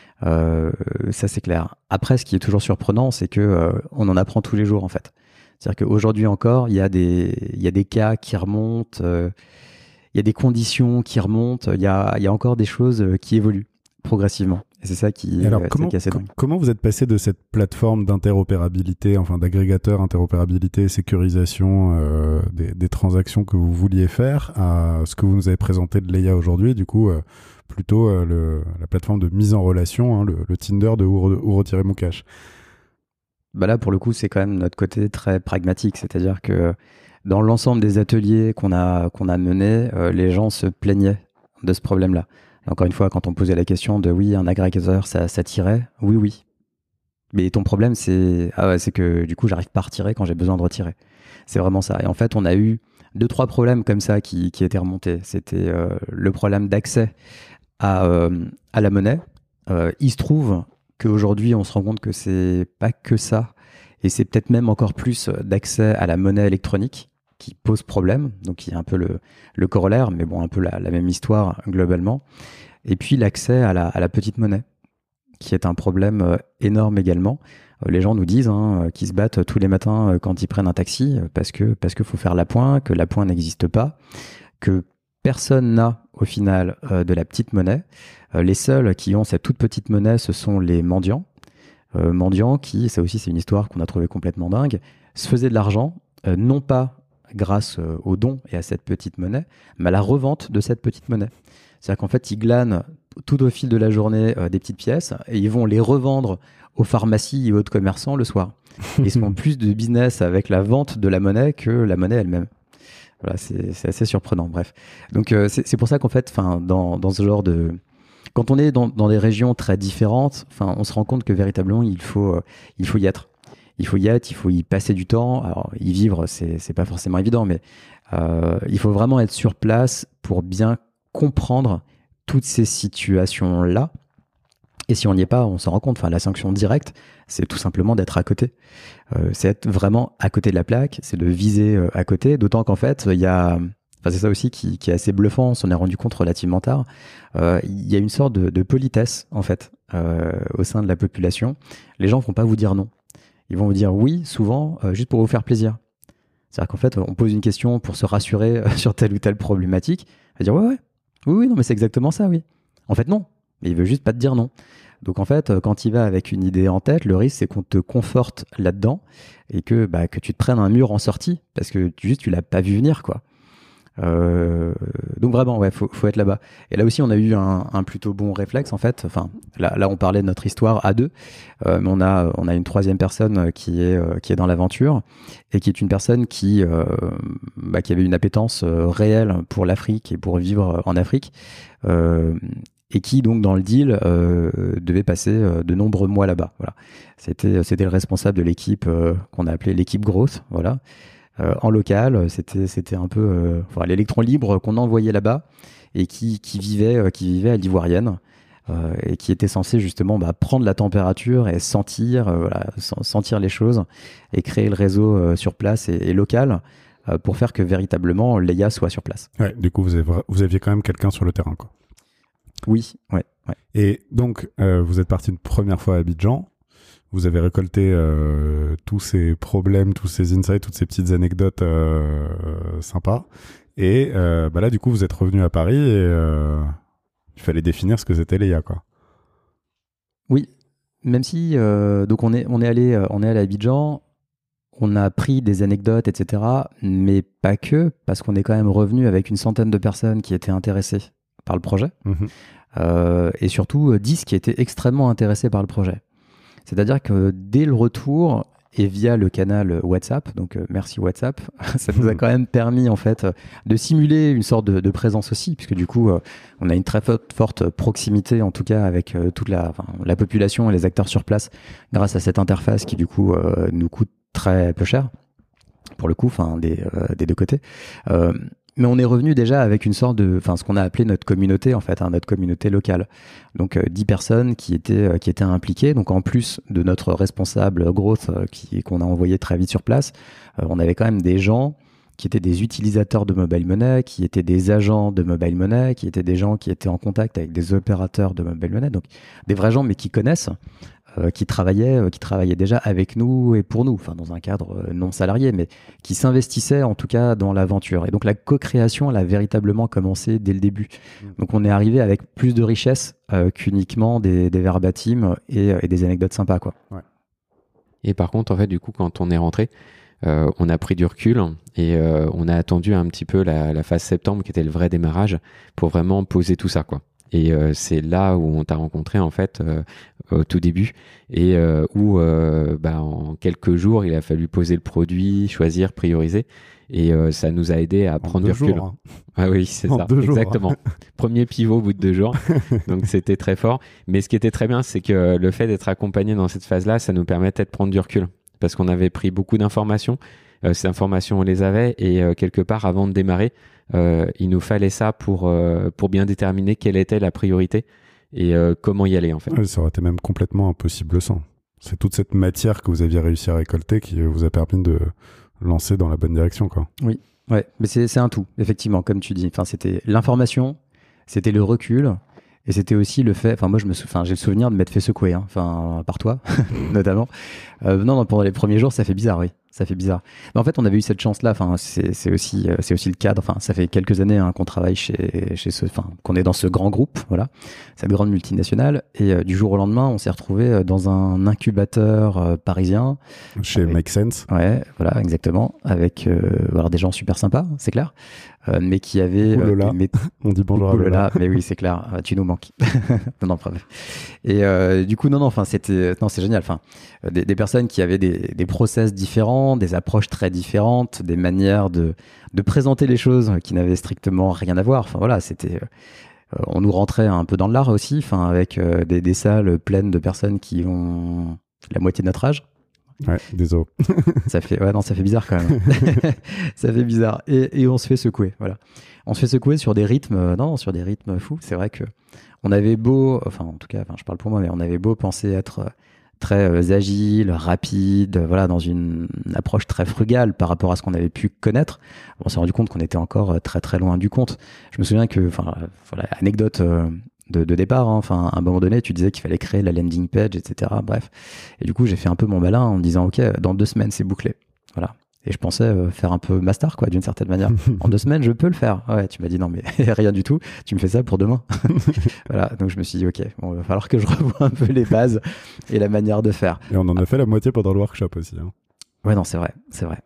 Ça, c'est clair. Après, ce qui est toujours surprenant, c'est que on en apprend tous les jours, en fait. C'est-à-dire qu'aujourd'hui encore, il y a des cas qui remontent, il y a des conditions qui remontent, il y a encore des choses qui évoluent progressivement. Et c'est ça qui est assez dingue. Comment vous êtes passé de cette plateforme d'interopérabilité, enfin d'agrégateur interopérabilité et sécurisation des transactions que vous vouliez faire à ce que vous nous avez présenté de Leia aujourd'hui, du coup plutôt la plateforme de mise en relation, hein, le Tinder de où retirer mon cash? Bah là, pour le coup, c'est quand même notre côté très pragmatique. C'est-à-dire que dans l'ensemble des ateliers qu'on a menés, les gens se plaignaient de ce problème-là. Et encore une fois, quand on posait la question de oui, un agrégateur, ça tirait, oui. Mais ton problème, c'est que du coup, j'arrive pas à retirer quand j'ai besoin de retirer. C'est vraiment ça. Et en fait, on a eu 2-3 problèmes comme ça qui étaient remontés. C'était le problème d'accès à la monnaie. Il se trouve qu'aujourd'hui, on se rend compte que c'est pas que ça, et c'est peut-être même encore plus d'accès à la monnaie électronique qui pose problème, donc il y a un peu le corollaire, mais bon, un peu la même histoire globalement. Et puis l'accès à la petite monnaie, qui est un problème énorme également. Les gens nous disent qu'ils se battent tous les matins quand ils prennent un taxi, parce que faut faire l'appoint, que l'appoint n'existe pas, que personne n'a au final de la petite monnaie. Les seuls qui ont cette toute petite monnaie, ce sont les mendiants. Mendiants qui, ça aussi c'est une histoire qu'on a trouvée complètement dingue, se faisaient de l'argent, non pas grâce aux dons et à cette petite monnaie, mais à la revente de cette petite monnaie. C'est-à-dire qu'en fait, ils glanent tout au fil de la journée des petites pièces et ils vont les revendre aux pharmacies et autres commerçants le soir. Ils se font plus de business avec la vente de la monnaie que la monnaie elle-même. Voilà, c'est assez surprenant, bref. Donc c'est pour ça qu'en fait, dans ce genre de... Quand on est dans des régions très différentes, on se rend compte que véritablement, il faut y être. Il faut y passer du temps. Alors, y vivre, c'est pas forcément évident, mais il faut vraiment être sur place pour bien comprendre toutes ces situations-là. Et si on n'y est pas, on s'en rend compte. La sanction directe, c'est tout simplement d'être à côté. C'est être vraiment à côté de la plaque, c'est de viser à côté, d'autant qu'en fait, il y a... c'est ça aussi qui est assez bluffant, on s'en est rendu compte relativement tard. Il y a une sorte de politesse, en fait, au sein de la population. Les gens ne vont pas vous dire non. Ils vont vous dire oui, souvent, juste pour vous faire plaisir. C'est-à-dire qu'en fait, on pose une question pour se rassurer sur telle ou telle problématique. On va dire oui, non, mais c'est exactement ça, oui. En fait, non. Mais il veut juste pas te dire non. Donc en fait, quand il va avec une idée en tête, le risque c'est qu'on te conforte là-dedans et que tu te prennes un mur en sortie parce que tu l'as pas vu venir, quoi. Donc vraiment, faut être là-bas. Et là aussi, on a eu un plutôt bon réflexe en fait. Là, on parlait de notre histoire à deux, mais on a une troisième personne qui est dans l'aventure et qui est une personne qui avait une appétence réelle pour l'Afrique et pour vivre en Afrique. Et qui donc dans le deal devait passer de nombreux mois là-bas. Voilà. C'était le responsable de l'équipe qu'on a appelée l'équipe grosse. Voilà. En local, c'était un peu l'électron libre qu'on envoyait là-bas et qui vivait à l'Ivoirienne et qui était censé justement prendre la température et sentir les choses et créer le réseau sur place et local pour faire que véritablement Leia soit sur place. Ouais, du coup, vous aviez quand même quelqu'un sur le terrain, quoi. Oui, ouais. Et donc, vous êtes parti une première fois à Abidjan. Vous avez récolté tous ces problèmes, tous ces insights, toutes ces petites anecdotes sympas. Et là, du coup, vous êtes revenu à Paris et il fallait définir ce que c'était Leia, quoi. Oui, même si donc on est allé à Abidjan, on a pris des anecdotes, etc. Mais pas que, parce qu'on est quand même revenu avec une centaine de personnes qui étaient intéressées par le projet. et surtout 10 qui étaient extrêmement intéressés par le projet. C'est-à-dire que dès le retour et via le canal WhatsApp, donc merci WhatsApp, ça nous a quand même permis en fait de simuler une sorte de présence aussi, puisque du coup on a une très forte proximité en tout cas avec toute la population et les acteurs sur place grâce à cette interface qui du coup nous coûte très peu cher pour le coup, des deux côtés. Mais on est revenu déjà avec une sorte de, ce qu'on a appelé notre communauté en fait, notre communauté locale. Donc 10 personnes qui étaient impliquées. Donc en plus de notre responsable growth qu'on a envoyé très vite sur place, on avait quand même des gens qui étaient des utilisateurs de mobile money, qui étaient des agents de mobile money, qui étaient des gens qui étaient en contact avec des opérateurs de mobile money. Donc des vrais gens mais qui connaissent. Qui travaillaient déjà avec nous et pour nous, dans un cadre non salarié, mais qui s'investissaient en tout cas dans l'aventure. Et donc la co-création, elle a véritablement commencé dès le début. Donc on est arrivé avec plus de richesse qu'uniquement des verbatims et des anecdotes sympas, quoi. Ouais. Et par contre, en fait, du coup, quand on est rentré, on a pris du recul et on a attendu un petit peu la phase septembre, qui était le vrai démarrage, pour vraiment poser tout ça, quoi. Et c'est là où on t'a rencontré en fait au tout début et où en quelques jours il a fallu poser le produit, choisir, prioriser et ça nous a aidé à prendre du recul. Jours, hein. Ah oui, c'est ça, exactement. Jours, hein. Premier pivot au bout de 2 jours, donc c'était très fort. Mais ce qui était très bien, c'est que le fait d'être accompagné dans cette phase-là, ça nous permettait de prendre du recul parce qu'on avait pris beaucoup d'informations. Ces informations, on les avait et quelque part avant de démarrer, il nous fallait ça pour bien déterminer quelle était la priorité et comment y aller en fait. Ouais, ça aurait été même complètement impossible sans. C'est toute cette matière que vous aviez réussi à récolter qui vous a permis de lancer dans la bonne direction, quoi. Oui, ouais, mais c'est un tout, effectivement, comme tu dis. C'était l'information, c'était le recul. Et c'était aussi le fait, moi j'ai le souvenir de m'être fait secouer, par toi notamment. Non, pendant les premiers jours, ça fait bizarre, oui, ça fait bizarre. Mais en fait, on avait eu cette chance-là. C'est aussi le cadre. Ça fait quelques années qu'on travaille qu'on est dans ce grand groupe, voilà, cette grande multinationale. Et du jour au lendemain, on s'est retrouvé dans un incubateur parisien. Chez Make Sense. Ouais, voilà, exactement, avec des gens super sympas, c'est clair. Mais qui avait on dit bonjour à Lola. Mais oui, c'est clair, tu nous manques. non, bref. Et du coup, c'est génial. Des personnes qui avaient des process différents, des approches très différentes, des manières de présenter les choses qui n'avaient strictement rien à voir. On nous rentrait un peu dans l'art aussi, avec des salles pleines de personnes qui ont la moitié de notre âge. Ouais, désolé. ça fait bizarre quand même. Ça fait bizarre. Et on se fait secouer, voilà. On se fait secouer sur des rythmes, fous. C'est vrai que on avait beau, en tout cas, je parle pour moi, mais on avait beau penser être très agile, rapide, voilà, dans une approche très frugale par rapport à ce qu'on avait pu connaître. On s'est rendu compte qu'on était encore très très loin du compte. Je me souviens que, anecdote de départ, à un moment donné, tu disais qu'il fallait créer la landing page, etc. Bref. Et du coup, j'ai fait un peu mon malin en me disant, OK, dans 2 semaines, c'est bouclé. Voilà. Et je pensais faire un peu master, quoi, d'une certaine manière. En 2 semaines, je peux le faire. Ouais, tu m'as dit non, mais rien du tout. Tu me fais ça pour demain. Voilà. Donc, je me suis dit, OK, il va falloir que je revoie un peu les bases et la manière de faire. Et on en a fait la moitié pendant le workshop aussi. Hein. Ouais, non, c'est vrai.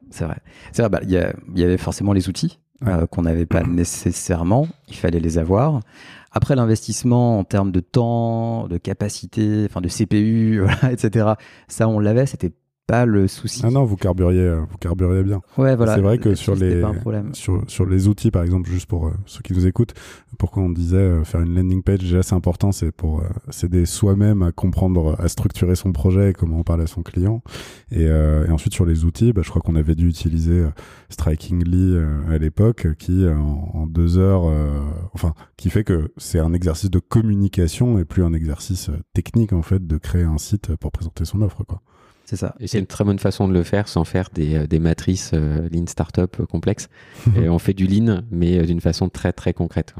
Il y avait forcément les outils qu'on n'avait pas nécessairement. Il fallait les avoir. Après, l'investissement en termes de temps, de capacité, de CPU, voilà, etc., ça, on l'avait, c'était pas le souci. Ah non, vous carburiez bien. Ouais, voilà. C'est vrai que sur les outils, par exemple, juste pour ceux qui nous écoutent, pourquoi on disait faire une landing page, déjà c'est important, c'est pour s'aider soi-même à comprendre, à structurer son projet, comment on parle à son client. Et ensuite sur les outils, je crois qu'on avait dû utiliser Strikingly à l'époque, qui en 2 heures, qui fait que c'est un exercice de communication et plus un exercice technique en fait de créer un site pour présenter son offre, quoi. C'est ça. Et c'est une très bonne façon de le faire sans faire des matrices Lean Startup complexes. Et on fait du Lean, mais d'une façon très très concrète.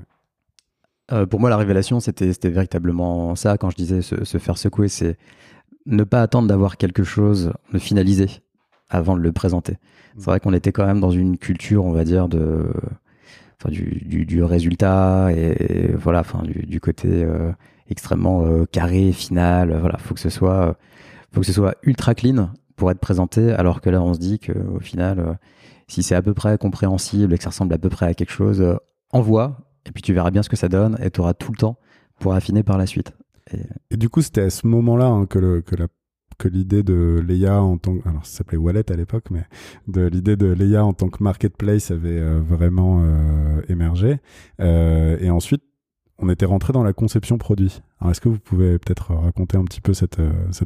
Pour moi, la révélation, c'était véritablement ça. Quand je disais se faire secouer, c'est ne pas attendre d'avoir quelque chose de finalisé avant de le présenter. C'est vrai qu'on était quand même dans une culture, on va dire, du résultat et voilà, du côté extrêmement carré, final. Voilà, faut que ce soit ultra clean pour être présenté, alors que là on se dit que au final, si c'est à peu près compréhensible et que ça ressemble à peu près à quelque chose, envoie, et puis tu verras bien ce que ça donne et tu auras tout le temps pour affiner par la suite. Et du coup, c'était à ce moment-là hein, que l'idée de Leia en tant que... Alors, ça s'appelait Wallet à l'époque, mais l'idée de Leia en tant que marketplace avait vraiment émergé. Et ensuite, on était rentré dans la conception produit. Alors, est-ce que vous pouvez peut-être raconter un petit peu cette phase-là ?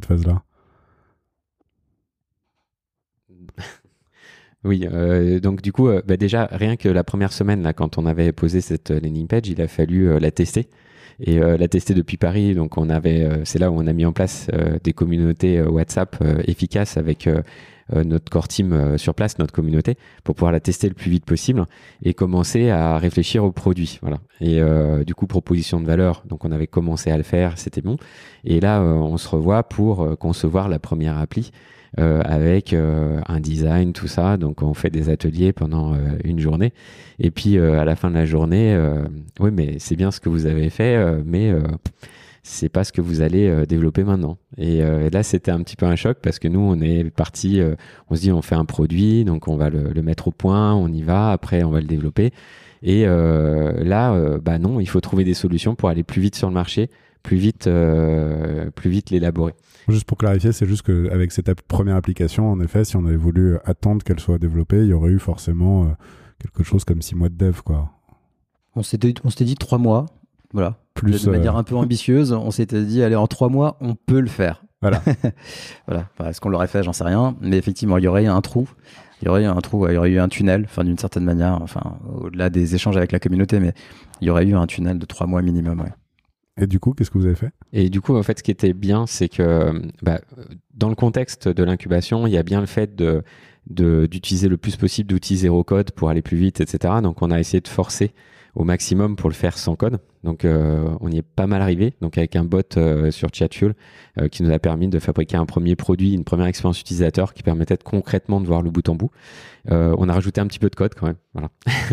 Oui, donc du coup, déjà, rien que la première semaine, là, quand on avait posé cette landing page, il a fallu la tester. Et la tester depuis Paris, donc c'est là où on a mis en place des communautés WhatsApp efficaces avec notre core team sur place, notre communauté, pour pouvoir la tester le plus vite possible et commencer à réfléchir au produit. Voilà. Et du coup, proposition de valeur, donc on avait commencé à le faire, c'était bon. Et là, on se revoit pour concevoir la première appli. Avec un design, tout ça. Donc, on fait des ateliers pendant une journée. Et puis, à la fin de la journée, oui, mais c'est bien ce que vous avez fait, mais c'est pas ce que vous allez développer maintenant. Et là, c'était un petit peu un choc parce que nous, on est parti, on se dit, on fait un produit, donc on va le mettre au point, on y va, après, on va le développer. Et là, non, il faut trouver des solutions pour aller plus vite sur le marché, plus vite l'élaborer. Juste pour clarifier, c'est juste qu'avec cette première application, en effet, si on avait voulu attendre qu'elle soit développée, il y aurait eu forcément quelque chose comme 6 mois de dev, quoi. On s'était dit 3 mois, voilà. Plus, de manière un peu ambitieuse, on s'était dit, allez, en 3 mois, on peut le faire. Voilà. Voilà. Enfin, est-ce qu'on l'aurait fait, j'en sais rien. Mais effectivement, il y aurait eu un trou. Il y aurait eu un tunnel, enfin, d'une certaine manière, enfin, au-delà des échanges avec la communauté, mais il y aurait eu un tunnel de 3 mois minimum, ouais. Et du coup, qu'est-ce que vous avez fait ? Et du coup, en fait, ce qui était bien, c'est que dans le contexte de l'incubation, il y a bien le fait d'utiliser le plus possible d'outils zéro code pour aller plus vite, etc. Donc, on a essayé de forcer au maximum pour le faire sans code. Donc, on y est pas mal arrivé. Donc, avec un bot sur Chatfuel qui nous a permis de fabriquer un premier produit, une première expérience utilisateur qui permettait concrètement de voir le bout en bout. On a rajouté un petit peu de code quand même. Voilà.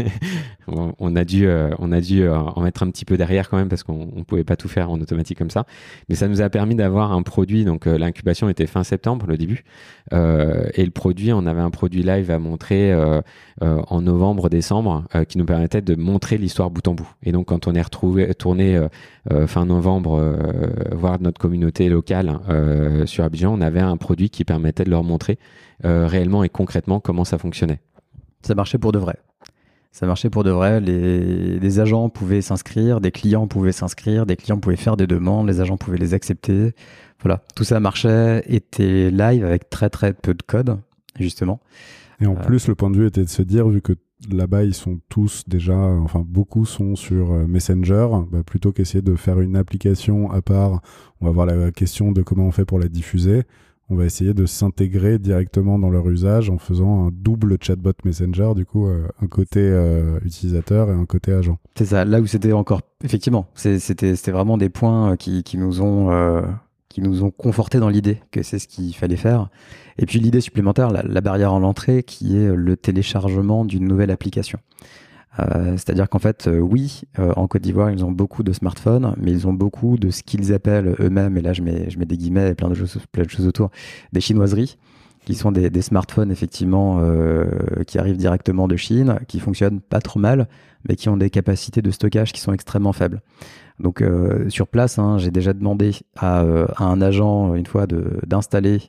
on a dû en mettre un petit peu derrière quand même parce qu'on pouvait pas tout faire en automatique comme ça. Mais ça nous a permis d'avoir un produit. Donc, l'incubation était fin septembre, le début. Et le produit, on avait un produit live à montrer en novembre, décembre, qui nous permettait de montrer l'histoire bout en bout. Et donc, quand on est tourné fin novembre, voir notre communauté locale sur Abidjan, on avait un produit qui permettait de leur montrer réellement et concrètement comment ça fonctionnait. Ça marchait pour de vrai. Ça marchait pour de vrai. Les agents pouvaient s'inscrire, des clients pouvaient s'inscrire, des clients pouvaient faire des demandes, les agents pouvaient les accepter. Voilà, tout ça marchait, était live avec très très peu de code, justement. Et en plus, le point de vue était de se dire, vu que là-bas, ils sont tous déjà, enfin beaucoup sont sur Messenger, plutôt qu'essayer de faire une application à part, on va voir la question de comment on fait pour la diffuser. On va essayer de s'intégrer directement dans leur usage en faisant un double chatbot Messenger, du coup, un côté utilisateur et un côté agent. C'est ça, là où c'était encore... Effectivement, c'était vraiment des points qui nous ont confortés dans l'idée que c'est ce qu'il fallait faire. Et puis l'idée supplémentaire, la barrière à l'entrée, qui est le téléchargement d'une nouvelle application. C'est-à-dire qu'en fait, en Côte d'Ivoire, ils ont beaucoup de smartphones, mais ils ont beaucoup de ce qu'ils appellent eux-mêmes, et là je mets des guillemets et plein de choses autour, des chinoiseries, qui sont des smartphones effectivement qui arrivent directement de Chine, qui fonctionnent pas trop mal, mais qui ont des capacités de stockage qui sont extrêmement faibles. Donc sur place, j'ai déjà demandé à un agent une fois d'installer,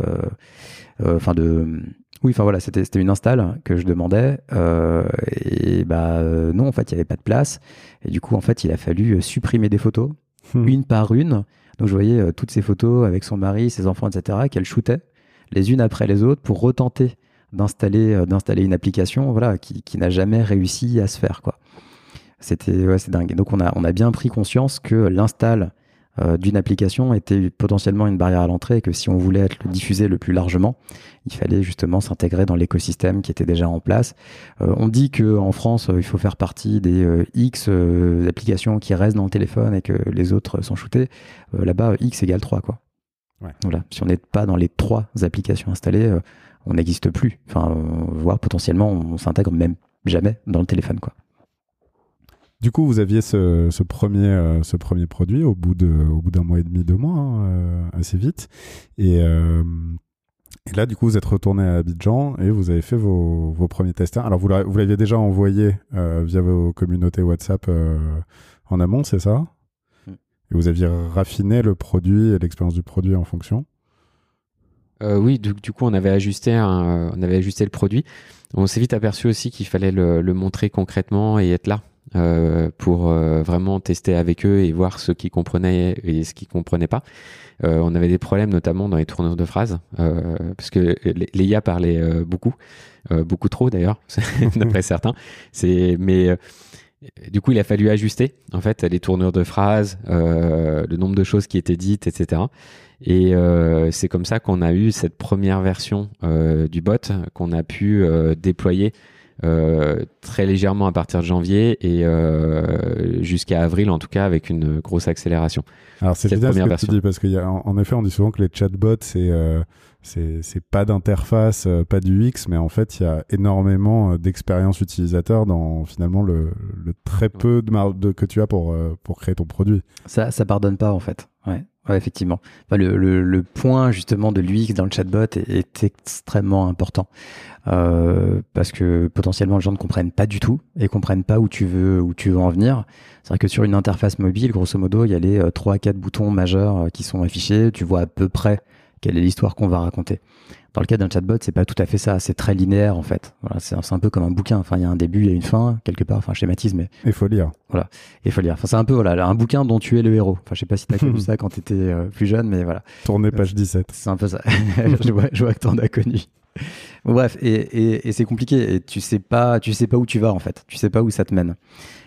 c'était une install que je demandais, non, en fait, il n'y avait pas de place, et du coup, en fait, il a fallu supprimer des photos, une par une. Donc je voyais toutes ces photos avec son mari, ses enfants, etc., qu'elle shootait les unes après les autres pour retenter d'installer une application, voilà, qui n'a jamais réussi à se faire, quoi. C'est dingue. Et donc on a bien pris conscience que l'install d'une application était potentiellement une barrière à l'entrée et que si on voulait être diffusé le plus largement, il fallait justement s'intégrer dans l'écosystème qui était déjà en place. On dit qu'en France, il faut faire partie des X applications qui restent dans le téléphone et que les autres sont shootées. Là-bas, X égale 3, quoi. Ouais. Voilà. Si on n'est pas dans les 3 applications installées, on n'existe plus. Enfin, voire potentiellement, on s'intègre même jamais dans le téléphone, quoi. Du coup, vous aviez ce premier produit au bout d'un mois et demi, 2 mois, assez vite. Et là, du coup, vous êtes retourné à Abidjan et vous avez fait vos premiers tests. Alors, vous l'aviez déjà envoyé via vos communautés WhatsApp en amont, c'est ça ? Et vous aviez raffiné le produit et l'expérience du produit en fonction? Oui, du coup, on avait ajusté le produit. On s'est vite aperçu aussi qu'il fallait le montrer concrètement et être là pour vraiment tester avec eux et voir ce qu'ils comprenaient et ce qu'ils comprenaient pas. On avait des problèmes notamment dans les tournures de phrases parce que Leia parlait beaucoup trop d'ailleurs, d'après certains. Du coup, il a fallu ajuster en fait les tournures de phrases, le nombre de choses qui étaient dites, etc. Et c'est comme ça qu'on a eu cette première version du bot qu'on a pu déployer très légèrement à partir de janvier et jusqu'à avril en tout cas avec une grosse accélération. Alors c'est bien ce que tu dis parce qu'en effet on dit souvent que les chatbots c'est pas d'interface, pas d'UX, mais en fait il y a énormément d'expérience utilisateur dans finalement le très peu que tu as pour créer ton produit. Ça pardonne pas en fait. Ouais, effectivement. Enfin, le point justement de l'UX dans le chatbot est extrêmement important parce que potentiellement les gens ne comprennent pas du tout et comprennent pas où tu veux en venir. C'est vrai que sur une interface mobile, grosso modo, il y a les 3 à 4 boutons majeurs qui sont affichés. Tu vois à peu près quelle est l'histoire qu'on va raconter. Dans le cas d'un chatbot, c'est pas tout à fait ça. C'est très linéaire en fait. Voilà, c'est un peu comme un bouquin. Enfin, il y a un début, il y a une fin quelque part. Enfin, schématise, mais il faut lire. Voilà, il faut lire. Enfin, c'est un peu un bouquin dont tu es le héros. Enfin, je sais pas si t'as connu ça quand t'étais plus jeune, mais voilà. Tournez page 17. C'est un peu ça. je vois que t'en as connu. Bon, bref, et c'est compliqué. Et tu sais pas où tu vas en fait. Tu sais pas où ça te mène.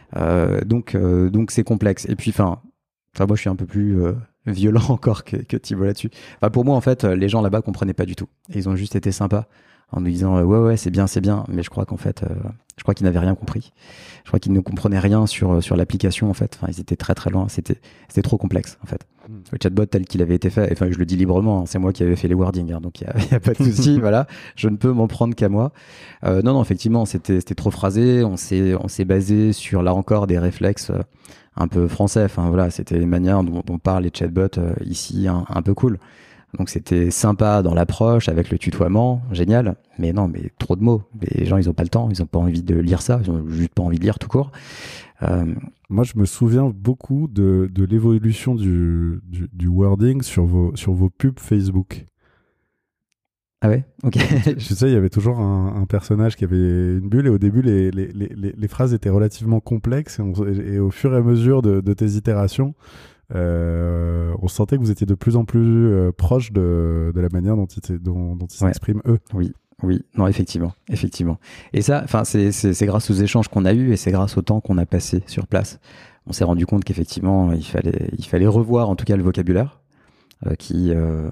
Donc c'est complexe. Et puis, enfin, moi, je suis un peu plus violent encore que Thibaut là-dessus. Enfin, pour moi, en fait, les gens là-bas comprenaient pas du tout. Et ils ont juste été sympas en nous disant ouais, c'est bien. Mais je crois qu'en fait, qu'ils n'avaient rien compris. Je crois qu'ils ne comprenaient rien sur l'application en fait. Enfin, ils étaient très très loin. C'était trop complexe en fait. Le chatbot tel qu'il avait été fait. Enfin, je le dis librement. Hein, c'est moi qui avais fait les wordings, hein, donc il y a pas de souci. Voilà, je ne peux m'en prendre qu'à moi. Non, effectivement, c'était trop phrasé. On s'est basé sur là encore des réflexes un peu français. Enfin voilà, c'était les manières dont parlent les chatbots ici, un peu cool. Donc c'était sympa dans l'approche avec le tutoiement, génial. Mais non, mais trop de mots. Les gens, ils ont pas le temps, ils ont pas envie de lire ça, ils ont juste pas envie de lire tout court. Moi, je me souviens beaucoup de l'évolution du wording sur vos pubs Facebook. Ah ouais, ok. Tu sais, il y avait toujours un personnage qui avait une bulle et au début, les phrases étaient relativement complexes et au fur et à mesure de tes itérations, on sentait que vous étiez de plus en plus proche de la manière dont ils s'expriment eux. Oui, non, effectivement. Et ça, enfin, c'est grâce aux échanges qu'on a eus et c'est grâce au temps qu'on a passé sur place. On s'est rendu compte qu'effectivement, il fallait revoir en tout cas le vocabulaire qui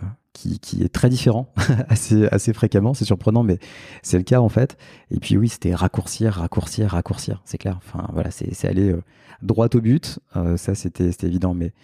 est très différent assez fréquemment. C'est surprenant, mais c'est le cas en fait. Et puis oui, c'était raccourcir, c'est clair. Enfin voilà, c'est aller droit au but. Ça, c'était évident, mais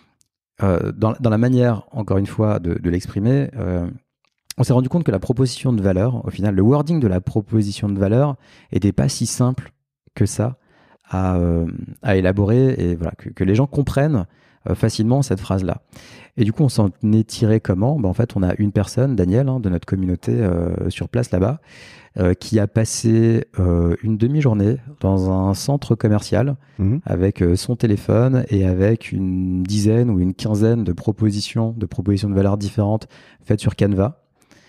dans la manière, encore une fois, de l'exprimer. On s'est rendu compte que la proposition de valeur, au final, le wording de la proposition de valeur était pas si simple que ça à élaborer et voilà, que les gens comprennent facilement cette phrase-là. Et du coup, on s'en est tiré comment ? En fait, on a une personne, Daniel, de notre communauté sur place là-bas, qui a passé une demi-journée dans un centre commercial avec son téléphone et avec une dizaine ou une quinzaine de propositions de valeur différentes faites sur Canva.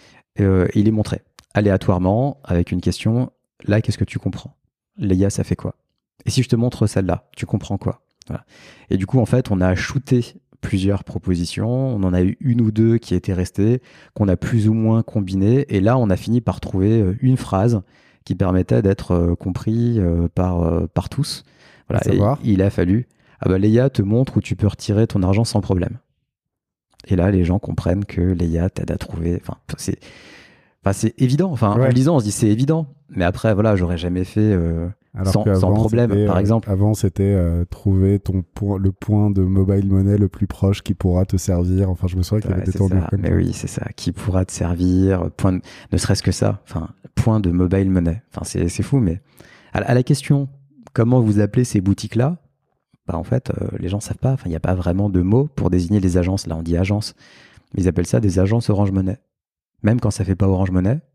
Il les montrait aléatoirement avec une question. Là, qu'est-ce que tu comprends ? Leia, ça fait quoi ? Et si je te montre celle-là, tu comprends quoi ? Voilà. Et du coup, en fait, on a shooté plusieurs propositions. On en a eu une ou deux qui étaient restées, qu'on a plus ou moins combinées. Et là, on a fini par trouver une phrase qui permettait d'être compris par tous. Voilà. Et il a fallu Leia te montre où tu peux retirer ton argent sans problème. Et là, les gens comprennent que Leia t'aide à trouver. Enfin, c'est évident. Enfin, en le lisant, on se dit c'est évident. Mais après, voilà, j'aurais jamais fait sans problème, par exemple. Avant, c'était trouver le point de mobile money le plus proche qui pourra te servir. Enfin, je me souviens qu'il y avait des tournures comme ça. Mais oui, c'est ça. Qui pourra te servir. Ne serait-ce que ça. Enfin, point de mobile money. Enfin, c'est fou. Mais à la question, comment vous appelez ces boutiques-là ? En fait, les gens ne savent pas. Enfin, il n'y a pas vraiment de mots pour désigner les agences. Là, on dit agence. Mais ils appellent ça des agences Orange Money. Même quand ça ne fait pas Orange Money,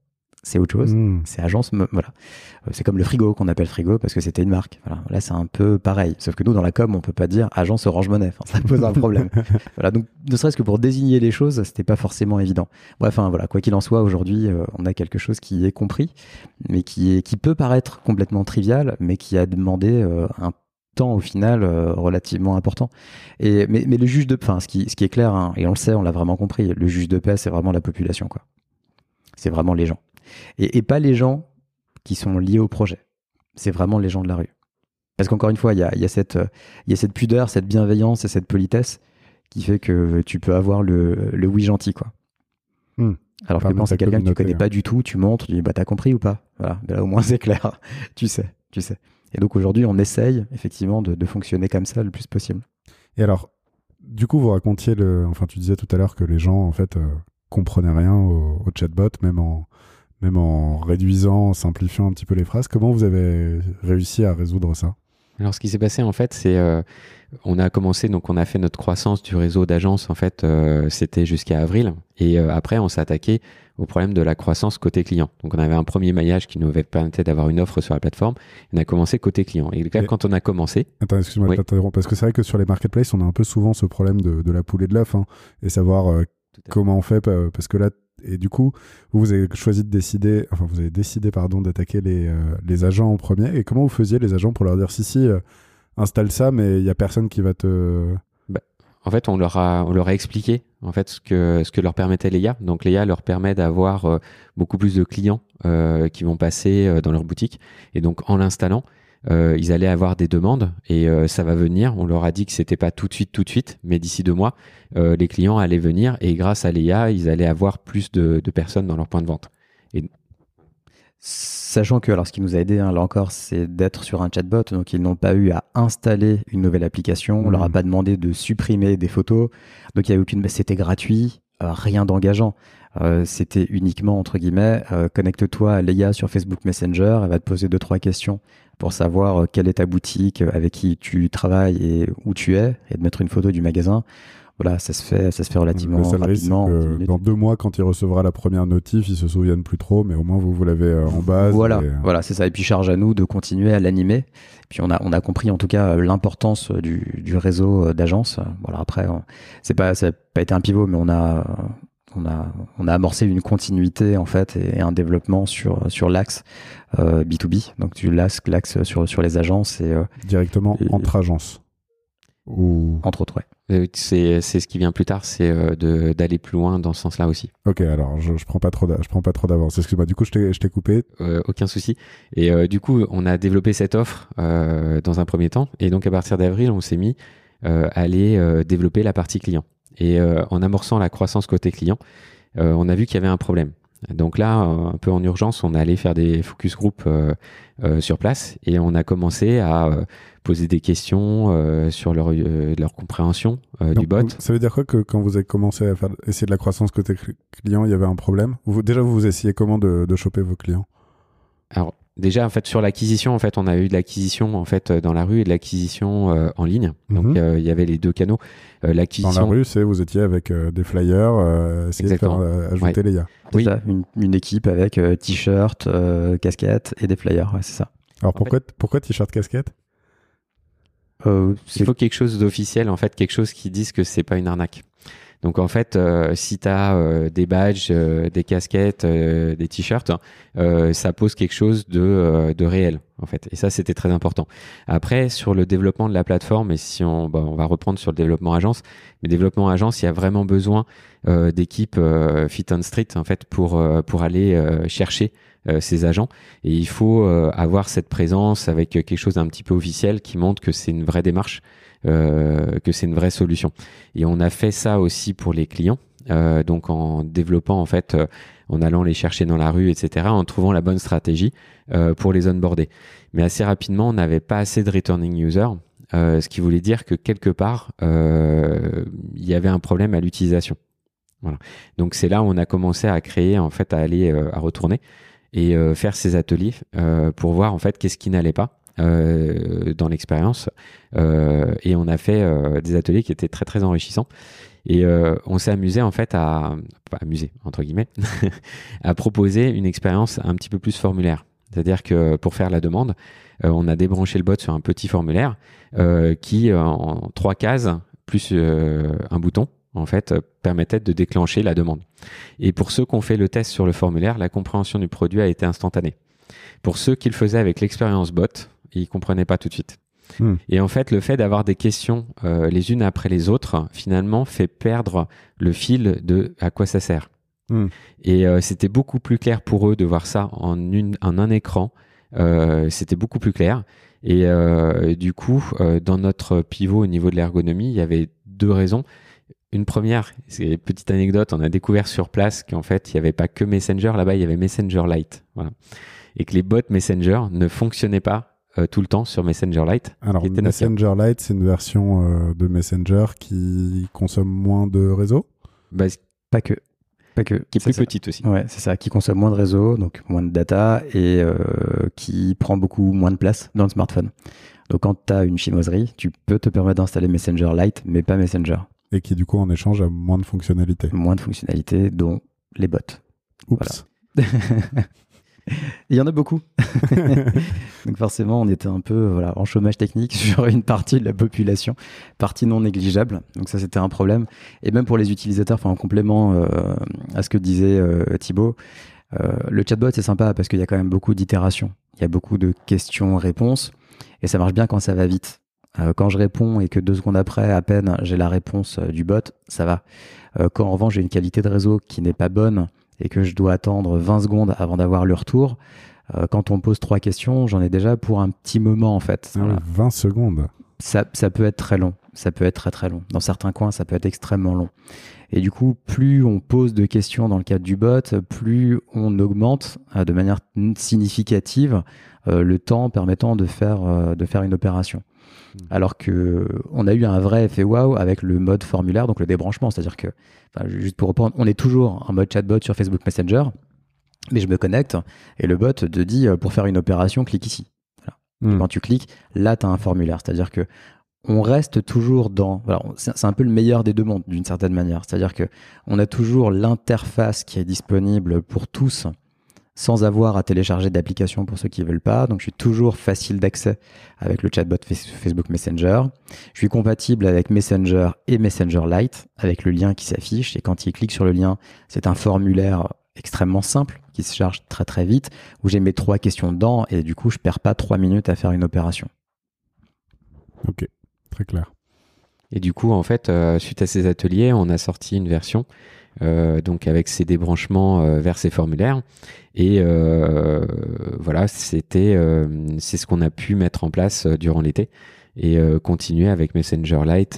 c'est autre chose. C'est agence, voilà. C'est comme le frigo qu'on appelle frigo parce que c'était une marque. Voilà. Là, c'est un peu pareil. Sauf que nous, dans la com, on peut pas dire agence Orange Money. Enfin, ça pose un problème. Voilà. Donc, ne serait-ce que pour désigner les choses, c'était pas forcément évident. Bref, enfin, voilà. Quoi qu'il en soit, aujourd'hui, on a quelque chose qui est compris, mais qui peut paraître complètement trivial, mais qui a demandé un temps au final relativement important. Mais le juge de, enfin, ce qui est clair, hein, et on le sait, on l'a vraiment compris. Le juge de paix, c'est vraiment la population, quoi. C'est vraiment les gens. Et pas les gens qui sont liés au projet. C'est vraiment les gens de la rue. Parce qu'encore une fois, il y a cette pudeur, cette bienveillance et cette politesse qui fait que tu peux avoir le oui gentil, quoi. Alors que quand c'est quelqu'un que tu connais pas du tout, tu montres, tu dis bah t'as compris ou pas. Voilà, ben là au moins c'est clair. tu sais. Et donc aujourd'hui, on essaye effectivement de fonctionner comme ça le plus possible. Et alors, du coup, vous racontiez enfin tu disais tout à l'heure que les gens en fait comprenaient rien au chatbot, même en réduisant, en simplifiant un petit peu les phrases. Comment vous avez réussi à résoudre ça? Alors, ce qui s'est passé, en fait, c'est on a commencé, donc on a fait notre croissance du réseau d'agences, en fait, c'était jusqu'à avril. Et après, on s'est attaqué au problème de la croissance côté client. Donc, on avait un premier maillage qui nous permettait d'avoir une offre sur la plateforme. On a commencé côté client. Et quand on a commencé... Attends, excuse-moi, parce que c'est vrai que sur les marketplaces, on a un peu souvent ce problème de la poule et de l'œuf, hein, et savoir comment on fait, parce que là, et du coup, vous avez décidé d'attaquer les agents en premier. Et comment vous faisiez les agents pour leur dire si, installe ça, mais il n'y a personne qui va te... En fait, on leur a expliqué en fait ce que leur permettait Leia. Donc Leia leur permet d'avoir beaucoup plus de clients qui vont passer dans leur boutique. Et donc en l'installant, ils allaient avoir des demandes et ça va venir. On leur a dit que c'était pas tout de suite, mais d'ici 2 mois, les clients allaient venir et grâce à Leia, ils allaient avoir plus de personnes dans leur point de vente. Et... Sachant que, alors ce qui nous a aidé, hein, là encore, c'est d'être sur un chatbot, donc ils n'ont pas eu à installer une nouvelle application, on leur a pas demandé de supprimer des photos, donc il y avait c'était gratuit, rien d'engageant. C'était uniquement, entre guillemets, connecte-toi à Leia sur Facebook Messenger, elle va te poser 2-3 questions pour savoir quelle est ta boutique, avec qui tu travailles et où tu es, et de mettre une photo du magasin. Voilà, ça se fait relativement rapidement. Dans 2 mois, quand il recevra la première notif, il se souvienne plus trop, mais au moins vous l'avez en base. Voilà, c'est ça. Et puis charge à nous de continuer à l'animer. Puis on a compris en tout cas l'importance du réseau d'agences. Voilà, après, ça n'a pas été un pivot, mais on a amorcé une continuité en fait et un développement sur l'axe B2B. Donc l'axe sur les agences et directement entre agences. Ou... Entre autres, ouais. C'est ce qui vient plus tard, c'est d'aller plus loin dans ce sens-là aussi. Ok, alors je prends pas trop d'avance. Excuse-moi, du coup je t'ai coupé. Aucun souci. Et du coup, on a développé cette offre dans un premier temps, et donc à partir d'avril, on s'est mis à aller développer la partie client. Et en amorçant la croissance côté client, on a vu qu'il y avait un problème. Donc là, un peu en urgence, on est allé faire des focus group sur place et on a commencé à poser des questions sur leur compréhension du bot. Ça veut dire quoi que quand vous avez commencé à essayer de la croissance côté client, il y avait un problème? Déjà, vous essayez comment de choper vos clients? Alors déjà, en fait, sur l'acquisition, en fait, on a eu de l'acquisition en fait dans la rue et de l'acquisition en ligne. Donc il y avait les 2 canaux. L'acquisition dans la rue, vous étiez avec des flyers, essayer de faire ajouter les IA. Oui, ça, une équipe avec t-shirt, casquette et des flyers. Ouais, c'est ça. Alors pourquoi t-shirt, casquette? Il faut quelque chose d'officiel, en fait, quelque chose qui dise que c'est pas une arnaque. Donc en fait, si tu as des badges, des casquettes, des t-shirts, ça pose quelque chose de réel, en fait. Et ça, c'était très important. Après, sur le développement de la plateforme, et si on va reprendre sur le développement agence, mais développement agence, il y a vraiment besoin d'équipes fit on street, en fait, pour aller chercher ces agents. Et il faut avoir cette présence avec quelque chose d'un petit peu officiel qui montre que c'est une vraie démarche, que c'est une vraie solution. Et on a fait ça aussi pour les clients, donc en développant en fait, en allant les chercher dans la rue, etc., en trouvant la bonne stratégie pour les onboarder. Mais assez rapidement, on n'avait pas assez de returning users, ce qui voulait dire que quelque part, il y avait un problème à l'utilisation. Voilà. Donc c'est là où on a commencé à créer, en fait, à retourner et faire ces ateliers pour voir en fait qu'est-ce qui n'allait pas dans l'expérience, et on a fait des ateliers qui étaient très très enrichissants Et on s'est amusé en fait amusé entre guillemets, à proposer une expérience un petit peu plus formulaire. C'est-à-dire que pour faire la demande, on a débranché le bot sur un petit formulaire qui, en 3 cases, plus un bouton, en fait, permettait de déclencher la demande. Et pour ceux qui ont fait le test sur le formulaire, la compréhension du produit a été instantanée. Pour ceux qui le faisaient avec l'expérience bot, ils ne comprenaient pas tout de suite. Et en fait, le fait d'avoir des questions les unes après les autres, finalement, fait perdre le fil de à quoi ça sert. Et c'était beaucoup plus clair pour eux de voir ça en un écran. C'était beaucoup plus clair. Et du coup, dans notre pivot au niveau de l'ergonomie, il y avait 2 raisons. Une première, c'est une petite anecdote, on a découvert sur place qu'en fait, il n'y avait pas que Messenger, là-bas, il y avait Messenger Lite. Voilà. Et que les bots Messenger ne fonctionnaient pas tout le temps sur Messenger Lite. Alors, Messenger Lite, c'est une version de Messenger qui consomme moins de réseau ? Pas que. Qui est plus petite aussi. Ouais, c'est ça, qui consomme moins de réseau, donc moins de data et qui prend beaucoup moins de place dans le smartphone. Donc quand tu as une chinoiserie, tu peux te permettre d'installer Messenger Lite, mais pas Messenger. Et qui du coup en échange a moins de fonctionnalités. Moins de fonctionnalités, dont les bots. Oups. Voilà. Il y en a beaucoup. Donc forcément, on était un peu en chômage technique sur une partie de la population, partie non négligeable. Donc ça, c'était un problème. Et même pour les utilisateurs, en complément à ce que disait Thibaut, le chatbot, c'est sympa parce qu'il y a quand même beaucoup d'itérations. Il y a beaucoup de questions-réponses et ça marche bien quand ça va vite. Quand je réponds et que 2 secondes après, à peine, j'ai la réponse du bot, ça va. Quand en revanche, j'ai une qualité de réseau qui n'est pas bonne et que je dois attendre 20 secondes avant d'avoir le retour, quand on me pose 3 questions, j'en ai déjà pour un petit moment en fait. Voilà. 20 secondes. Ça peut être très long. Ça peut être très très long. Dans certains coins, ça peut être extrêmement long. Et du coup, plus on pose de questions dans le cadre du bot, plus on augmente de manière significative le temps permettant de faire une opération. Alors qu'on a eu un vrai effet waouh avec le mode formulaire, donc le débranchement. C'est-à-dire que, juste pour reprendre, on est toujours en mode chatbot sur Facebook Messenger, mais je me connecte et le bot te dit pour faire une opération, clique ici. Voilà. Et quand tu cliques, là, tu as un formulaire. C'est-à-dire que on reste toujours dans... c'est un peu le meilleur des 2 mondes, d'une certaine manière. C'est-à-dire qu'on a toujours l'interface qui est disponible pour tous, sans avoir à télécharger d'application pour ceux qui ne veulent pas. Donc, je suis toujours facile d'accès avec le chatbot Facebook Messenger. Je suis compatible avec Messenger et Messenger Lite, avec le lien qui s'affiche. Et quand il clique sur le lien, c'est un formulaire extrêmement simple qui se charge très très vite, où j'ai mes 3 questions dedans et du coup, je ne perds pas 3 minutes à faire une opération. Ok, très clair. Et du coup, en fait, suite à ces ateliers, on a sorti une version donc avec ces débranchements vers ces formulaires. Et voilà, c'est ce qu'on a pu mettre en place durant l'été et continuer avec Messenger Lite,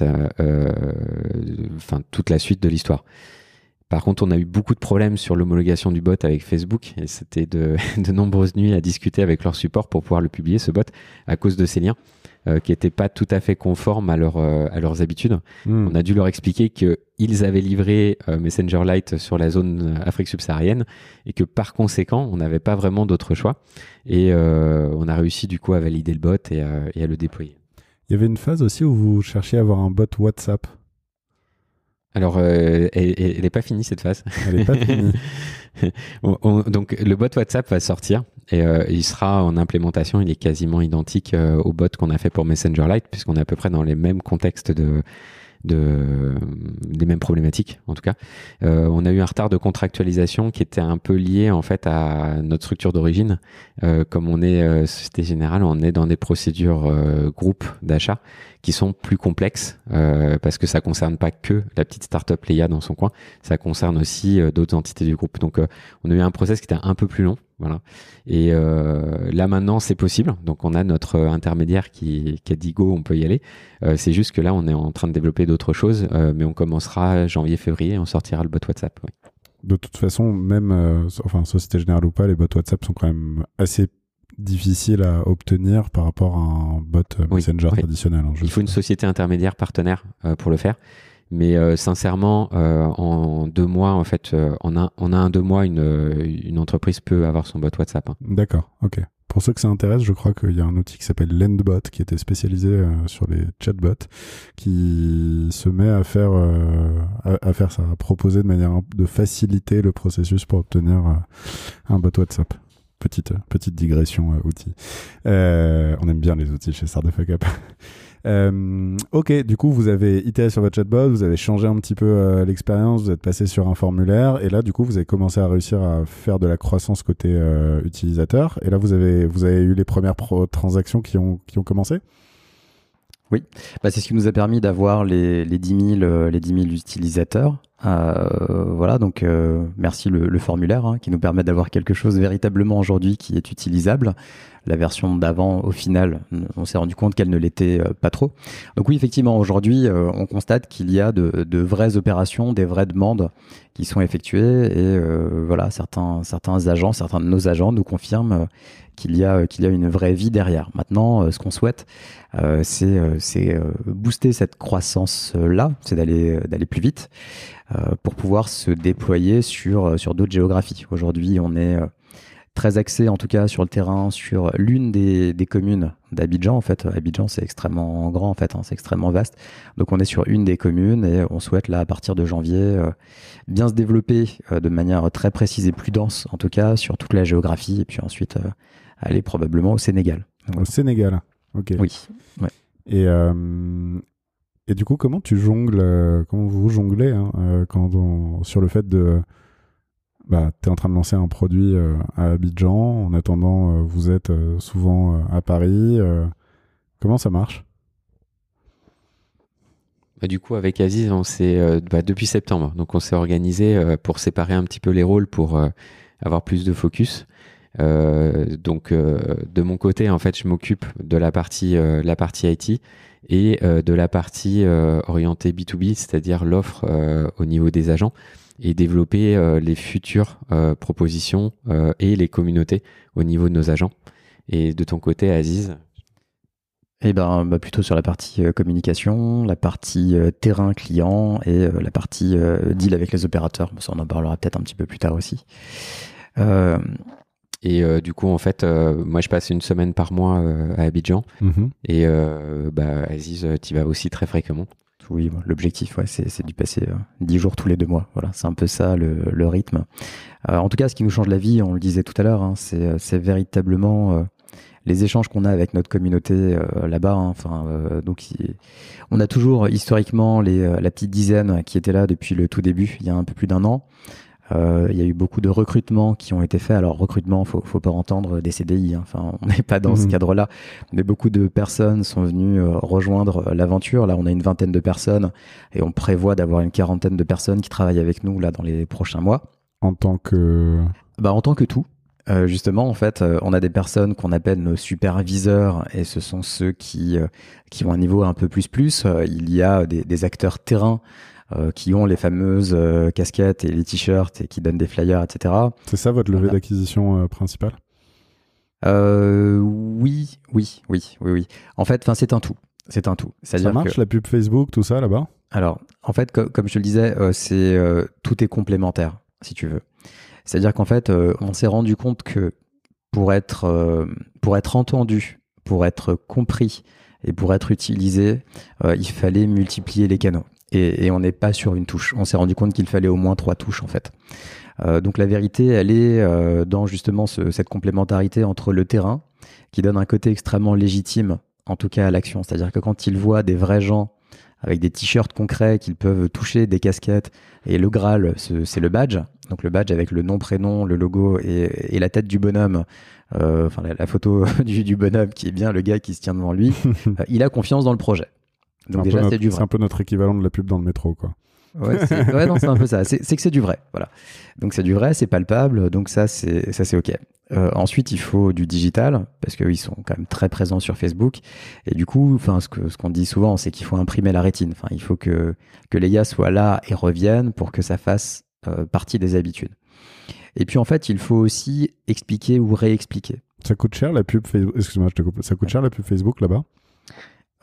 toute la suite de l'histoire. Par contre, on a eu beaucoup de problèmes sur l'homologation du bot avec Facebook et c'était de nombreuses nuits à discuter avec leur support pour pouvoir le publier, ce bot, à cause de ces liens qui n'étaient pas tout à fait conformes à leurs habitudes. On a dû leur expliquer qu'ils avaient livré Messenger Lite sur la zone Afrique subsaharienne et que par conséquent, on n'avait pas vraiment d'autre choix. Et on a réussi du coup à valider le bot et à le déployer. Il y avait une phase aussi où vous cherchiez à avoir un bot WhatsApp. Alors, elle n'est pas finie cette phase. Elle n'est pas finie. Donc, le bot WhatsApp va sortir et il sera en implémentation. Il est quasiment identique au bot qu'on a fait pour Messenger Lite, puisqu'on est à peu près dans les mêmes contextes des mêmes problématiques, en tout cas. On a eu un retard de contractualisation qui était un peu lié en fait à notre structure d'origine. Comme on est Société Générale, on est dans des procédures groupes d'achat qui sont plus complexes parce que ça concerne pas que la petite startup Leia dans son coin, ça concerne aussi d'autres entités du groupe. Donc on a eu un process qui était un peu plus long, voilà. Et là maintenant c'est possible. Donc on a notre intermédiaire qui a dit go, on peut y aller. C'est juste que là on est en train de développer d'autres choses, mais on commencera janvier-février, on sortira le bot WhatsApp. Oui. De toute façon, même Société Générale ou pas, les bots WhatsApp sont quand même assez difficile à obtenir par rapport à un bot Messenger traditionnel. Il faut une société intermédiaire partenaire pour le faire. Mais sincèrement, en 2 mois, en fait, en un 2 mois, une entreprise peut avoir son bot WhatsApp. Hein. D'accord, ok. Pour ceux que ça intéresse, je crois qu'il y a un outil qui s'appelle Lendbot qui était spécialisé sur les chatbots qui se met à faire ça, à proposer de manière de faciliter le processus pour obtenir un bot WhatsApp. Petite digression outil. On aime bien les outils chez Start the Fuck Up. Ok, du coup, vous avez itéré sur votre chatbot, vous avez changé un petit peu l'expérience, vous êtes passé sur un formulaire, et là, du coup, vous avez commencé à réussir à faire de la croissance côté utilisateur. Et là, vous avez eu les premières transactions qui ont commencé? Oui, c'est ce qui nous a permis d'avoir les 10 000 utilisateurs. Voilà, donc merci le formulaire qui nous permet d'avoir quelque chose véritablement aujourd'hui qui est utilisable. La version d'avant, au final, on s'est rendu compte qu'elle ne l'était pas trop. Donc oui, effectivement, aujourd'hui, on constate qu'il y a de vraies opérations, des vraies demandes qui sont effectuées et voilà, certains de nos agents nous confirment qu'il y a une vraie vie derrière. Maintenant, ce qu'on souhaite, c'est booster cette croissance-là, c'est d'aller plus vite pour pouvoir se déployer sur d'autres géographies. Aujourd'hui, on est très axé, en tout cas, sur le terrain, sur l'une des communes d'Abidjan. En fait, Abidjan, c'est extrêmement grand, en fait, c'est extrêmement vaste. Donc, on est sur une des communes et on souhaite, là, à partir de janvier, bien se développer de manière très précise et plus dense, en tout cas, sur toute la géographie et puis ensuite aller probablement au Sénégal. Au Sénégal, ok. Oui, ouais. Et du coup, comment vous jonglez sur le fait de... tu es en train de lancer un produit à Abidjan, en attendant, vous êtes souvent à Paris. Comment ça marche? Du coup, avec Aziz, on s'est depuis septembre, donc on s'est organisé pour séparer un petit peu les rôles pour avoir plus de focus. Donc, de mon côté, en fait, je m'occupe de la partie IT et de la partie orientée B2B, c'est-à-dire l'offre au niveau des agents, et développer les futures propositions et les communautés au niveau de nos agents. Et de ton côté, Aziz? Plutôt sur la partie communication, la partie terrain client et la partie deal avec les opérateurs. Ça, on en parlera peut-être un petit peu plus tard aussi. Et du coup, en fait, moi, je passe une semaine par mois à Abidjan. Et Aziz, tu y vas aussi très fréquemment. Oui, l'objectif, c'est d'y passer 10 jours tous les 2 mois. Voilà, c'est un peu ça le rythme. En tout cas, ce qui nous change la vie, on le disait tout à l'heure, c'est véritablement les échanges qu'on a avec notre communauté là-bas. Donc, on a toujours historiquement la petite dizaine qui était là depuis le tout début, il y a un peu plus d'1 an. Il y a eu beaucoup de recrutements qui ont été faits. Alors, recrutement, faut pas entendre des CDI. On n'est pas dans ce cadre-là. Mais beaucoup de personnes sont venues rejoindre l'aventure. Là, on a une 20aine de personnes et on prévoit d'avoir une 40aine de personnes qui travaillent avec nous là dans les prochains mois. En tant que tout. Justement, en fait, on a des personnes qu'on appelle nos superviseurs et ce sont ceux qui ont un niveau un peu plus. Il y a des acteurs terrain qui ont les fameuses casquettes et les t-shirts et qui donnent des flyers, etc. C'est ça votre levée d'acquisition principale? Oui. En fait, c'est un tout. C'est-à-dire ça marche, la pub Facebook, tout ça, là-bas? Alors, en fait, comme je te le disais, tout est complémentaire, si tu veux. C'est-à-dire qu'en fait, on s'est rendu compte que pour être entendu, pour être compris et pour être utilisé, il fallait multiplier les canaux. Et on n'est pas sur une touche. On s'est rendu compte qu'il fallait au moins 3 touches, en fait. Donc la vérité, elle est dans justement cette complémentarité entre le terrain, qui donne un côté extrêmement légitime, en tout cas à l'action. C'est-à-dire que quand ils voient des vrais gens avec des t-shirts concrets qu'ils peuvent toucher, des casquettes, et le Graal, c'est le badge. Donc le badge avec le nom, prénom, le logo et la tête du bonhomme, la photo du bonhomme qui est bien le gars qui se tient devant lui, il a confiance dans le projet. Donc déjà, c'est du vrai. C'est un peu notre équivalent de la pub dans le métro, quoi. C'est un peu ça. C'est que c'est du vrai, voilà. Donc c'est du vrai, c'est palpable, donc ça c'est ok. Ensuite, il faut du digital parce qu'ils sont quand même très présents sur Facebook. Et du coup, ce qu'on dit souvent, c'est qu'il faut imprimer la rétine. Il faut que les gars soient là et reviennent pour que ça fasse partie des habitudes. Et puis en fait, il faut aussi expliquer ou réexpliquer. Ça coûte cher la pub Facebook? Excuse-moi, je te coupe. Ça coûte cher la pub Facebook là-bas?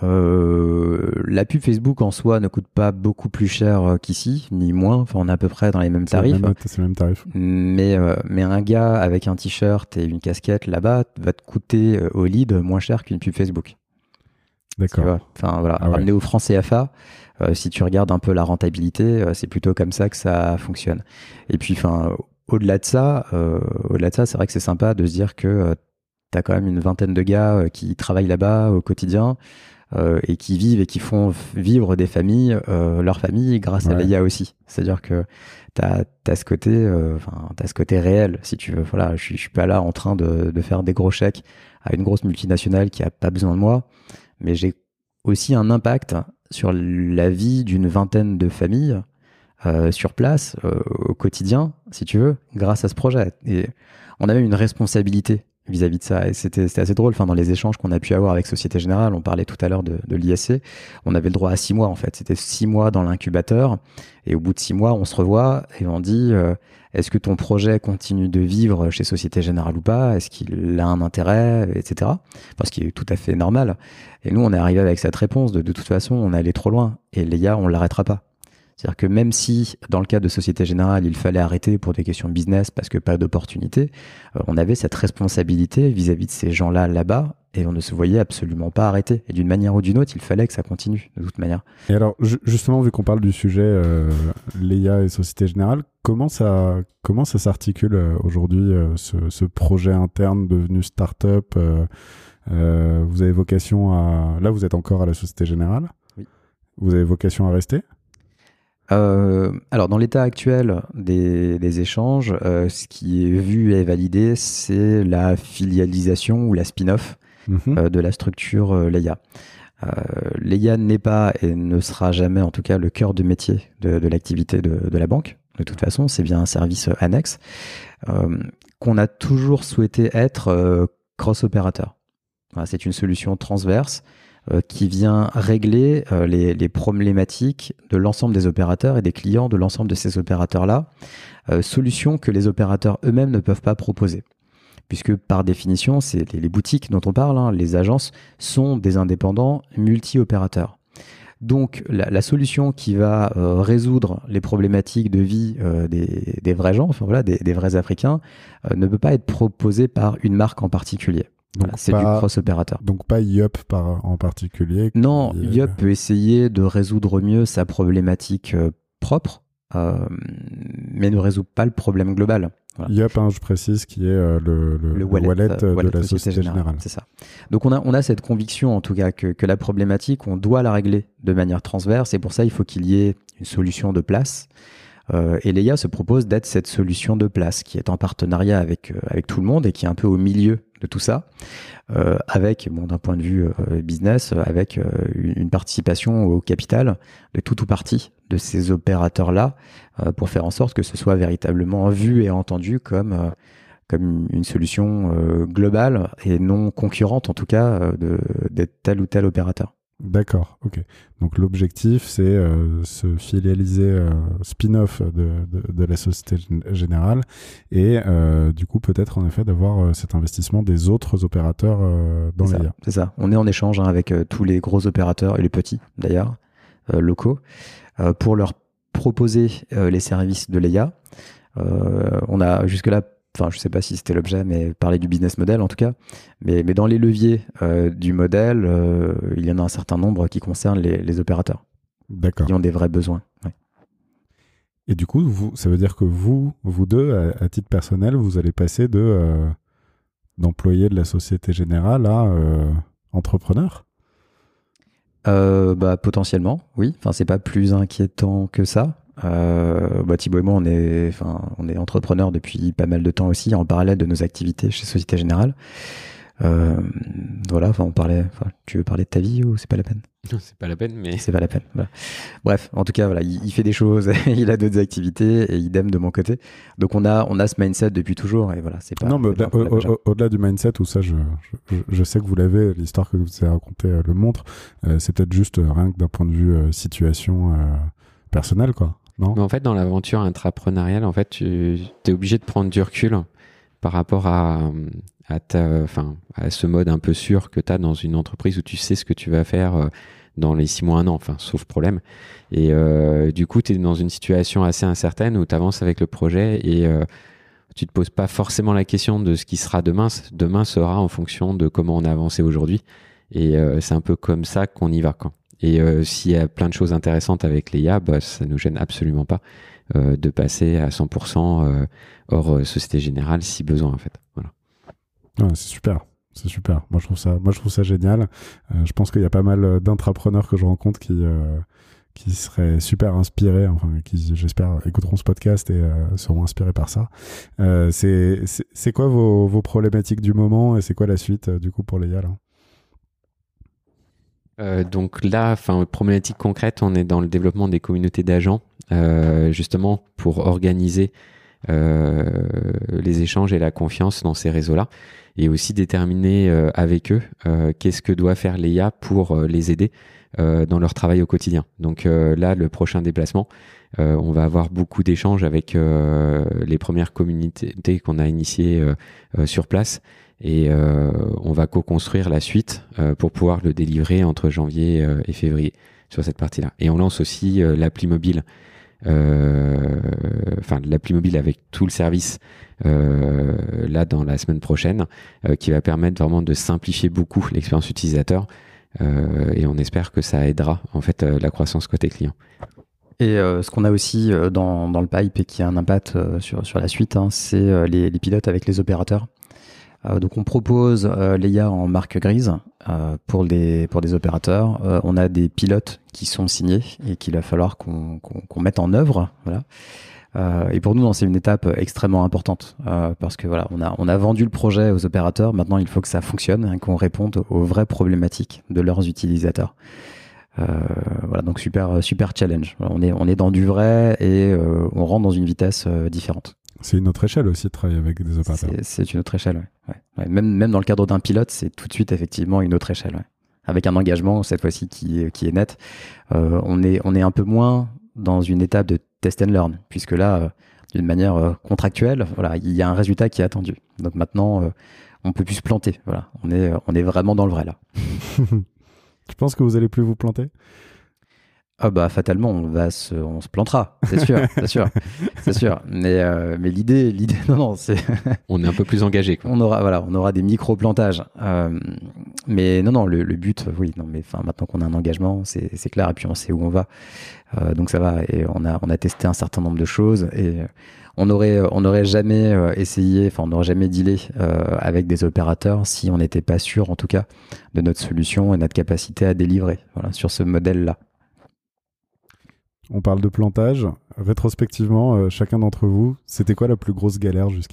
La pub Facebook en soi ne coûte pas beaucoup plus cher qu'ici, ni moins. Enfin, on est à peu près dans les mêmes tarifs. C'est le même tarif. Mais un gars avec un t-shirt et une casquette là-bas va te coûter au lead moins cher qu'une pub Facebook. D'accord. Enfin, voilà. Ramené au franc CFA, si tu regardes un peu la rentabilité, c'est plutôt comme ça que ça fonctionne. Et puis, enfin, au-delà de ça, c'est vrai que c'est sympa de se dire que tu as quand même une vingtaine de gars qui travaillent là-bas au quotidien. Et qui vivent et qui font vivre des familles, leurs familles, grâce à l'IA aussi. C'est-à-dire que t'as ce côté, t'as ce côté réel, si tu veux. Voilà, je suis pas là en train de faire des gros chèques à une grosse multinationale qui a pas besoin de moi, mais j'ai aussi un impact sur la vie d'une vingtaine de familles sur place, au quotidien, si tu veux, grâce à ce projet. Et on a même une responsabilité vis-à-vis de ça. Et c'était assez drôle. Enfin, dans les échanges qu'on a pu avoir avec Société Générale, on parlait tout à l'heure de l'ISC. On avait le droit à 6 mois, en fait. C'était 6 mois dans l'incubateur. Et au bout de 6 mois, on se revoit et on dit est-ce que ton projet continue de vivre chez Société Générale ou pas? Est-ce qu'il a un intérêt, etc. Enfin, ce qui est tout à fait normal. Et nous, on est arrivé avec cette réponse de toute façon, on est allé trop loin. Et l'IA, on ne l'arrêtera pas. C'est-à-dire que même si, dans le cas de Société Générale, il fallait arrêter pour des questions de business parce que pas d'opportunité, on avait cette responsabilité vis-à-vis de ces gens-là là-bas et on ne se voyait absolument pas arrêter. Et d'une manière ou d'une autre, il fallait que ça continue, de toute manière. Et alors, justement, vu qu'on parle du sujet l'IA et Société Générale, comment ça s'articule aujourd'hui, ce projet interne devenu start-up vous avez vocation à... Là, vous êtes encore à la Société Générale. Oui. Vous avez vocation à rester ? Alors, dans l'état actuel des échanges, ce qui est vu et validé, c'est la filialisation ou la spin-off de la structure Leia. Leia n'est pas et ne sera jamais, en tout cas, le cœur de métier de l'activité de la banque. De toute façon, c'est bien un service annexe qu'on a toujours souhaité être cross-opérateur. Voilà, c'est une solution transverse qui vient régler les problématiques de l'ensemble des opérateurs et des clients de l'ensemble de ces opérateurs-là, solutions que les opérateurs eux-mêmes ne peuvent pas proposer. Puisque par définition, c'est les boutiques dont on parle, les agences, sont des indépendants multi-opérateurs. Donc la solution qui va résoudre les problématiques de vie des vrais gens, enfin voilà, des vrais Africains, ne peut pas être proposée par une marque en particulier. Voilà, c'est du cross-opérateur. Donc pas Yup en particulier. Non, Yup peut essayer de résoudre mieux sa problématique propre, mais ne résout pas le problème global. Voilà. Yup, je précise, qui est le wallet de la Société Générale. C'est ça. Donc on a cette conviction, en tout cas, que la problématique, on doit la régler de manière transverse, et pour ça, il faut qu'il y ait une solution de place. Et Leia se propose d'être cette solution de place qui est en partenariat avec tout le monde et qui est un peu au milieu de tout ça, avec, d'un point de vue business, avec une participation au capital de tout ou partie de ces opérateurs-là, pour faire en sorte que ce soit véritablement vu et entendu comme une solution globale et non concurrente, en tout cas, d'être tel ou tel opérateur. D'accord, ok. Donc l'objectif, c'est se filialiser, spin-off de la Société Générale et du coup peut-être en effet d'avoir cet investissement des autres opérateurs dans l'IA. C'est ça. On est en échange avec tous les gros opérateurs et les petits d'ailleurs, locaux, pour leur proposer les services de l'IA. On a jusque-là, enfin, je ne sais pas si c'était l'objet, mais parler du business model en tout cas. Mais dans les leviers du modèle, il y en a un certain nombre qui concernent les opérateurs. D'accord. Qui ont des vrais besoins. Ouais. Et du coup, ça veut dire que vous deux, à titre personnel, vous allez passer d'employé de la Société Générale à entrepreneur ? Potentiellement, oui. Enfin, c'est pas plus inquiétant que ça. Thibaut et moi, on est entrepreneurs depuis pas mal de temps aussi, en parallèle de nos activités chez Société Générale. Voilà, tu veux parler de ta vie ou c'est pas la peine? Non, c'est pas la peine, mais... C'est pas la peine, voilà. Bref, en tout cas, voilà, il fait des choses, il a d'autres activités, et idem de mon côté. Donc on a ce mindset depuis toujours, et voilà, c'est pas... Non, mais au-delà du mindset, où ça, je sais que vous l'avez, l'histoire que vous avez racontée le montre, c'est peut-être juste rien que d'un point de vue situation personnelle, quoi. Non, mais en fait, dans l'aventure intrapreneuriale, en fait, tu es obligé de prendre du recul par rapport à ce mode un peu sûr que tu as dans une entreprise où tu sais ce que tu vas faire dans les 6 mois, 1 an, enfin, sauf problème. Et du coup, tu es dans une situation assez incertaine où tu avances avec le projet et tu te poses pas forcément la question de ce qui sera demain. Demain sera en fonction de comment on a avancé aujourd'hui. Et c'est un peu comme ça qu'on y va, quoi. Et s'il y a plein de choses intéressantes avec l'IA, ça nous gêne absolument pas de passer à 100% hors Société Générale si besoin, en fait. Voilà. Ouais, c'est super. C'est super. Moi, je trouve ça génial. Je pense qu'il y a pas mal d'intrapreneurs que je rencontre qui seraient super inspirés, enfin, qui, j'espère, écouteront ce podcast et seront inspirés par ça. C'est quoi vos problématiques du moment et c'est quoi la suite, du coup, pour Leia, là? Donc là, problématique concrète, on est dans le développement des communautés d'agents, justement pour organiser les échanges et la confiance dans ces réseaux-là, et aussi déterminer avec eux qu'est-ce que doit faire l'IA pour les aider dans leur travail au quotidien. Donc là, le prochain déplacement, on va avoir beaucoup d'échanges avec les premières communautés qu'on a initiées sur place. Et on va co-construire la suite pour pouvoir le délivrer entre janvier et février sur cette partie-là. Et on lance aussi l'appli mobile, l'appli mobile avec tout le service là dans la semaine prochaine, qui va permettre vraiment de simplifier beaucoup l'expérience utilisateur. Et on espère que ça aidera en fait la croissance côté client. Et ce qu'on a aussi dans le pipe et qui a un impact sur la suite, c'est les pilotes avec les opérateurs. Donc on propose l'IA en marque grise pour des opérateurs. On a des pilotes qui sont signés et qu'il va falloir qu'on mette en œuvre. Voilà. Et pour nous, c'est une étape extrêmement importante parce que voilà, on a vendu le projet aux opérateurs. Maintenant, il faut que ça fonctionne et qu'on réponde aux vraies problématiques de leurs utilisateurs. Voilà, donc super challenge. On est dans du vrai et on rentre dans une vitesse différente. C'est une autre échelle aussi de travailler avec des opérateurs. C'est une autre échelle, ouais. Même dans le cadre d'un pilote, c'est tout de suite effectivement une autre échelle, ouais. Avec un engagement cette fois-ci qui est net. On est un peu moins dans une étape de test and learn, puisque là, d'une manière contractuelle, voilà, il y a un résultat qui est attendu. Donc maintenant, on peut plus se planter. Voilà, on est vraiment dans le vrai là. Tu penses que vous allez plus vous planter ? Fatalement, on se plantera, c'est sûr. Mais l'idée, non, c'est. On est un peu plus engagé, quoi. On aura des micro-plantages. Mais non, le but, oui, non, mais maintenant qu'on a un engagement, c'est clair, et puis on sait où on va. Donc ça va, et on a testé un certain nombre de choses, et on n'aurait jamais essayé, on n'aurait jamais dealé avec des opérateurs si on n'était pas sûr, en tout cas, de notre solution et notre capacité à délivrer, voilà, sur ce modèle-là. On parle de plantage. Rétrospectivement, chacun d'entre vous, c'était quoi la plus grosse galère jusqu'ici ?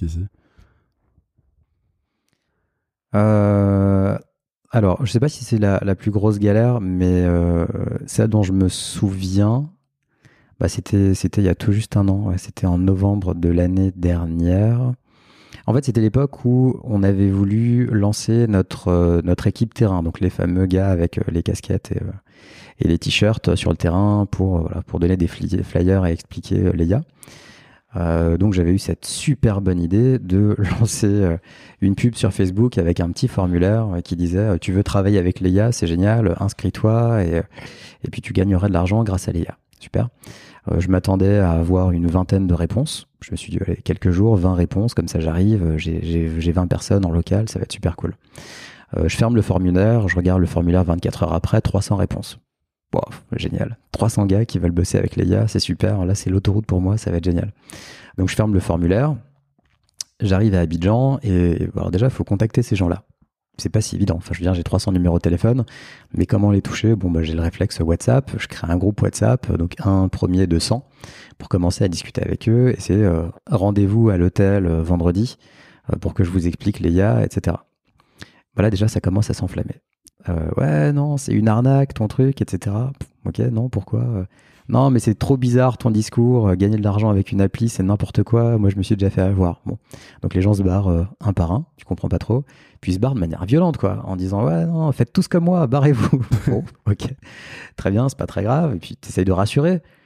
Alors, je ne sais pas si c'est la plus grosse galère, mais celle dont je me souviens, c'était il y a tout juste 1 an. Ouais, c'était en novembre de l'année dernière. En fait, c'était l'époque où on avait voulu lancer notre équipe terrain, donc les fameux gars avec les casquettes et les t-shirts sur le terrain pour donner des flyers et expliquer l'IA. Donc j'avais eu cette super bonne idée de lancer une pub sur Facebook avec un petit formulaire qui disait tu veux travailler avec l'IA, c'est génial, inscris-toi et puis tu gagneras de l'argent grâce à l'IA. Super. Je m'attendais à avoir une 20aine de réponses. Je me suis dit, allez, quelques jours, 20 réponses, comme ça j'arrive, j'ai 20 personnes en local, ça va être super cool. Je ferme le formulaire, je regarde le formulaire 24 heures après, 300 réponses. Wow, génial. 300 gars qui veulent bosser avec l'IA, c'est super. Là, c'est l'autoroute pour moi, ça va être génial. Donc, je ferme le formulaire, j'arrive à Abidjan et alors déjà, il faut contacter ces gens-là. C'est pas si évident. Enfin, je veux dire, j'ai 300 numéros de téléphone, mais comment les toucher ? J'ai le réflexe WhatsApp, je crée un groupe WhatsApp, donc un premier de 100, pour commencer à discuter avec eux. Et c'est rendez-vous à l'hôtel vendredi pour que je vous explique l'IA, etc. Voilà, déjà, ça commence à s'enflammer. Ouais, non, c'est une arnaque, ton truc, etc. Ok, non, pourquoi ? Non, mais c'est trop bizarre ton discours, gagner de l'argent avec une appli, c'est n'importe quoi, moi je me suis déjà fait avoir. Bon. Donc les gens se barrent un par un, tu comprends pas trop, puis ils se barrent de manière violente, quoi, en disant ouais, non, faites tous comme moi, barrez-vous. Bon, ok, très bien, c'est pas très grave, et puis tu essayes de rassurer. Et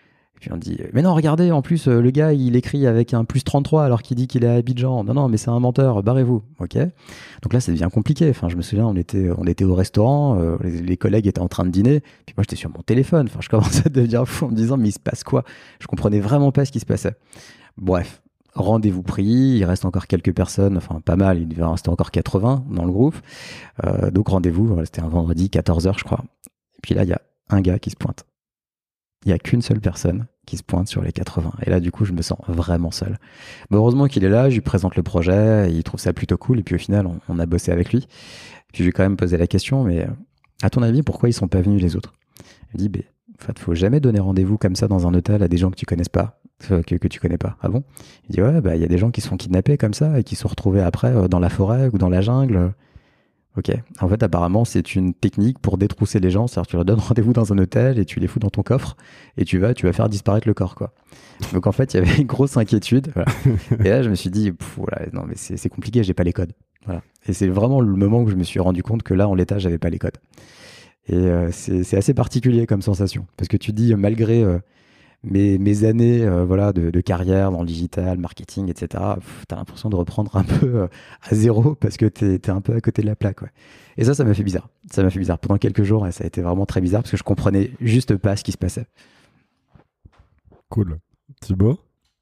Puis on dit, mais non, regardez, en plus, le gars, il écrit avec un +33 alors qu'il dit qu'il est à Abidjan. Non, mais c'est un menteur, barrez-vous. Ok. Donc là, ça devient compliqué. Enfin, je me souviens, on était au restaurant, les collègues étaient en train de dîner, puis moi, j'étais sur mon téléphone. Enfin, je commençais à devenir fou en me disant, mais il se passe quoi? Je comprenais vraiment pas ce qui se passait. Bref. Rendez-vous pris, il reste encore quelques personnes, enfin pas mal, il devait rester encore 80 dans le groupe. Donc rendez-vous, c'était un vendredi, 14h je crois. Et puis là, il y a un gars qui se pointe. Il n'y a qu'une seule personne qui se pointe sur les 80. Et là, du coup, je me sens vraiment seul. Mais heureusement qu'il est là, je lui présente le projet, il trouve ça plutôt cool. Et puis au final, on a bossé avec lui. Et puis je lui ai quand même posé la question, mais à ton avis, pourquoi ils sont pas venus les autres? Il dit, en fait, faut jamais donner rendez-vous comme ça dans un hôtel à des gens que tu connaisses pas, que tu connais pas. Ah bon? Il dit, ouais, il y a des gens qui se font kidnapper comme ça et qui se sont retrouvés après dans la forêt ou dans la jungle. Ok. En fait, apparemment, c'est une technique pour détrousser les gens. C'est-à-dire, tu leur donnes rendez-vous dans un hôtel et tu les fous dans ton coffre et tu vas faire disparaître le corps, quoi. Donc, en fait, il y avait une grosse inquiétude. Voilà. Et là, je me suis dit, voilà, non, mais c'est compliqué, j'ai pas les codes. Voilà. Et c'est vraiment le moment où je me suis rendu compte que là, en l'état, j'avais pas les codes. Et c'est assez particulier comme sensation. Parce que tu dis, malgré mes années voilà, de carrière dans le digital, marketing, etc., tu as l'impression de reprendre un peu à zéro parce que tu es un peu à côté de la plaque. Ouais. Et ça m'a fait bizarre. Ça m'a fait bizarre. Pendant quelques jours, ça a été vraiment très bizarre parce que je comprenais juste pas ce qui se passait. Cool. Thibaut?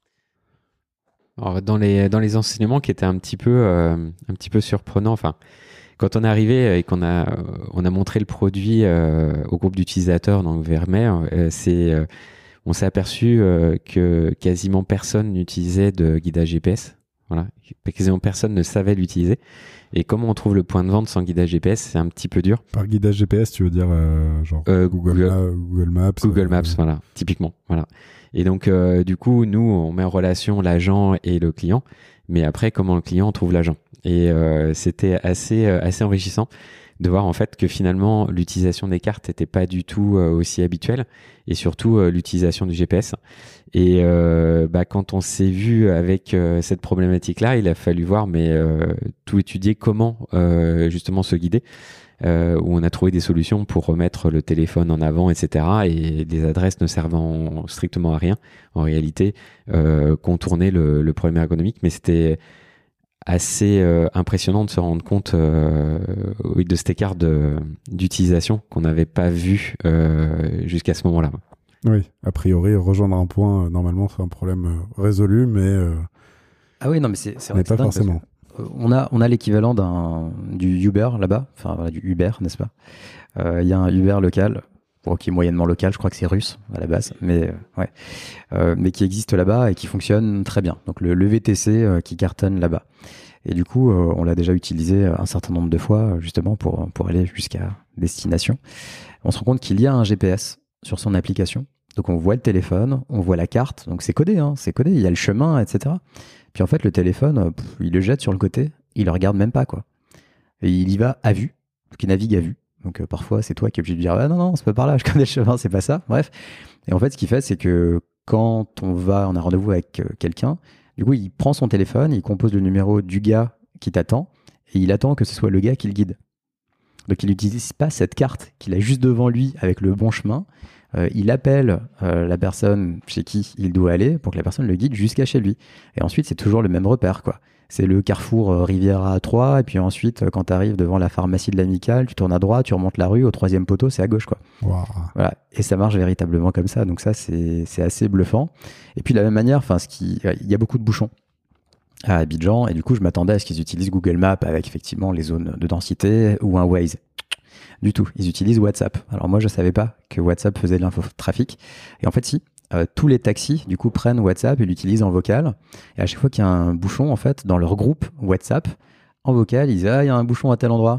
Alors, dans les enseignements qui étaient un petit peu surprenants, enfin, quand on est arrivé et qu'on a montré le produit au groupe d'utilisateurs, donc vers mai, on s'est aperçu que quasiment personne n'utilisait de guidage GPS. Voilà. Quasiment personne ne savait l'utiliser. Et comment on trouve le point de vente sans guidage GPS, c'est un petit peu dur. Par guidage GPS, tu veux dire genre Google Maps Google Maps, voilà, typiquement. Voilà. Et donc, du coup, nous, on met en relation l'agent et le client. Mais après, comment le client trouve l'agent? Et c'était assez enrichissant de voir en fait que finalement l'utilisation des cartes n'était pas du tout aussi habituelle et surtout l'utilisation du GPS. Et quand on s'est vu avec cette problématique-là, il a fallu voir tout étudier comment justement se guider, où on a trouvé des solutions pour remettre le téléphone en avant, etc. Et des adresses ne servant strictement à rien, en réalité, contourner le problème ergonomique. Mais c'était assez impressionnant de se rendre compte de cet écart d'utilisation qu'on n'avait pas vu jusqu'à ce moment-là. Oui, a priori, rejoindre un point, normalement, c'est un problème résolu, mais... Ah oui, non, mais c'est vrai mais pas forcément. On a l'équivalent du Uber là-bas, enfin voilà, du Uber, n'est-ce pas? Il y a un Uber local, qui est moyennement local, je crois que c'est russe à la base, mais qui existe là-bas et qui fonctionne très bien. Donc le VTC qui cartonne là-bas. Et du coup, on l'a déjà utilisé un certain nombre de fois, justement, pour aller jusqu'à destination. On se rend compte qu'il y a un GPS sur son application. Donc on voit le téléphone, on voit la carte, donc c'est codé, il y a le chemin, etc. Puis en fait, le téléphone, il le jette sur le côté, il le regarde même pas, quoi. Et il y va à vue, donc il navigue à vue. Donc parfois, c'est toi qui es obligé de dire, ah non, c'est pas par là, je connais le chemin, c'est pas ça. Bref. Et en fait, ce qu'il fait, c'est que quand on a rendez-vous avec quelqu'un, du coup, il prend son téléphone, il compose le numéro du gars qui t'attend, et il attend que ce soit le gars qui le guide. Donc il n'utilise pas cette carte qu'il a juste devant lui avec le bon chemin. Il appelle la personne chez qui il doit aller pour que la personne le guide jusqu'à chez lui. Et ensuite, c'est toujours le même repère, quoi. C'est le carrefour Riviera à 3, et puis ensuite, quand tu arrives devant la pharmacie de l'Amicale, tu tournes à droite, tu remontes la rue, au 3e poteau, c'est à gauche, quoi. Wow. Voilà. Et ça marche véritablement comme ça. Donc ça, c'est assez bluffant. Et puis de la même manière, il y a beaucoup de bouchons à Abidjan, et du coup, je m'attendais à ce qu'ils utilisent Google Maps avec effectivement les zones de densité ou un Waze. Du tout, ils utilisent WhatsApp. Alors moi, je savais pas que WhatsApp faisait de l'infotrafic. Et en fait, si. Tous les taxis, du coup, prennent WhatsApp et l'utilisent en vocal. Et à chaque fois qu'il y a un bouchon, en fait, dans leur groupe WhatsApp, en vocal, ils disent « Ah, il y a un bouchon à tel endroit. »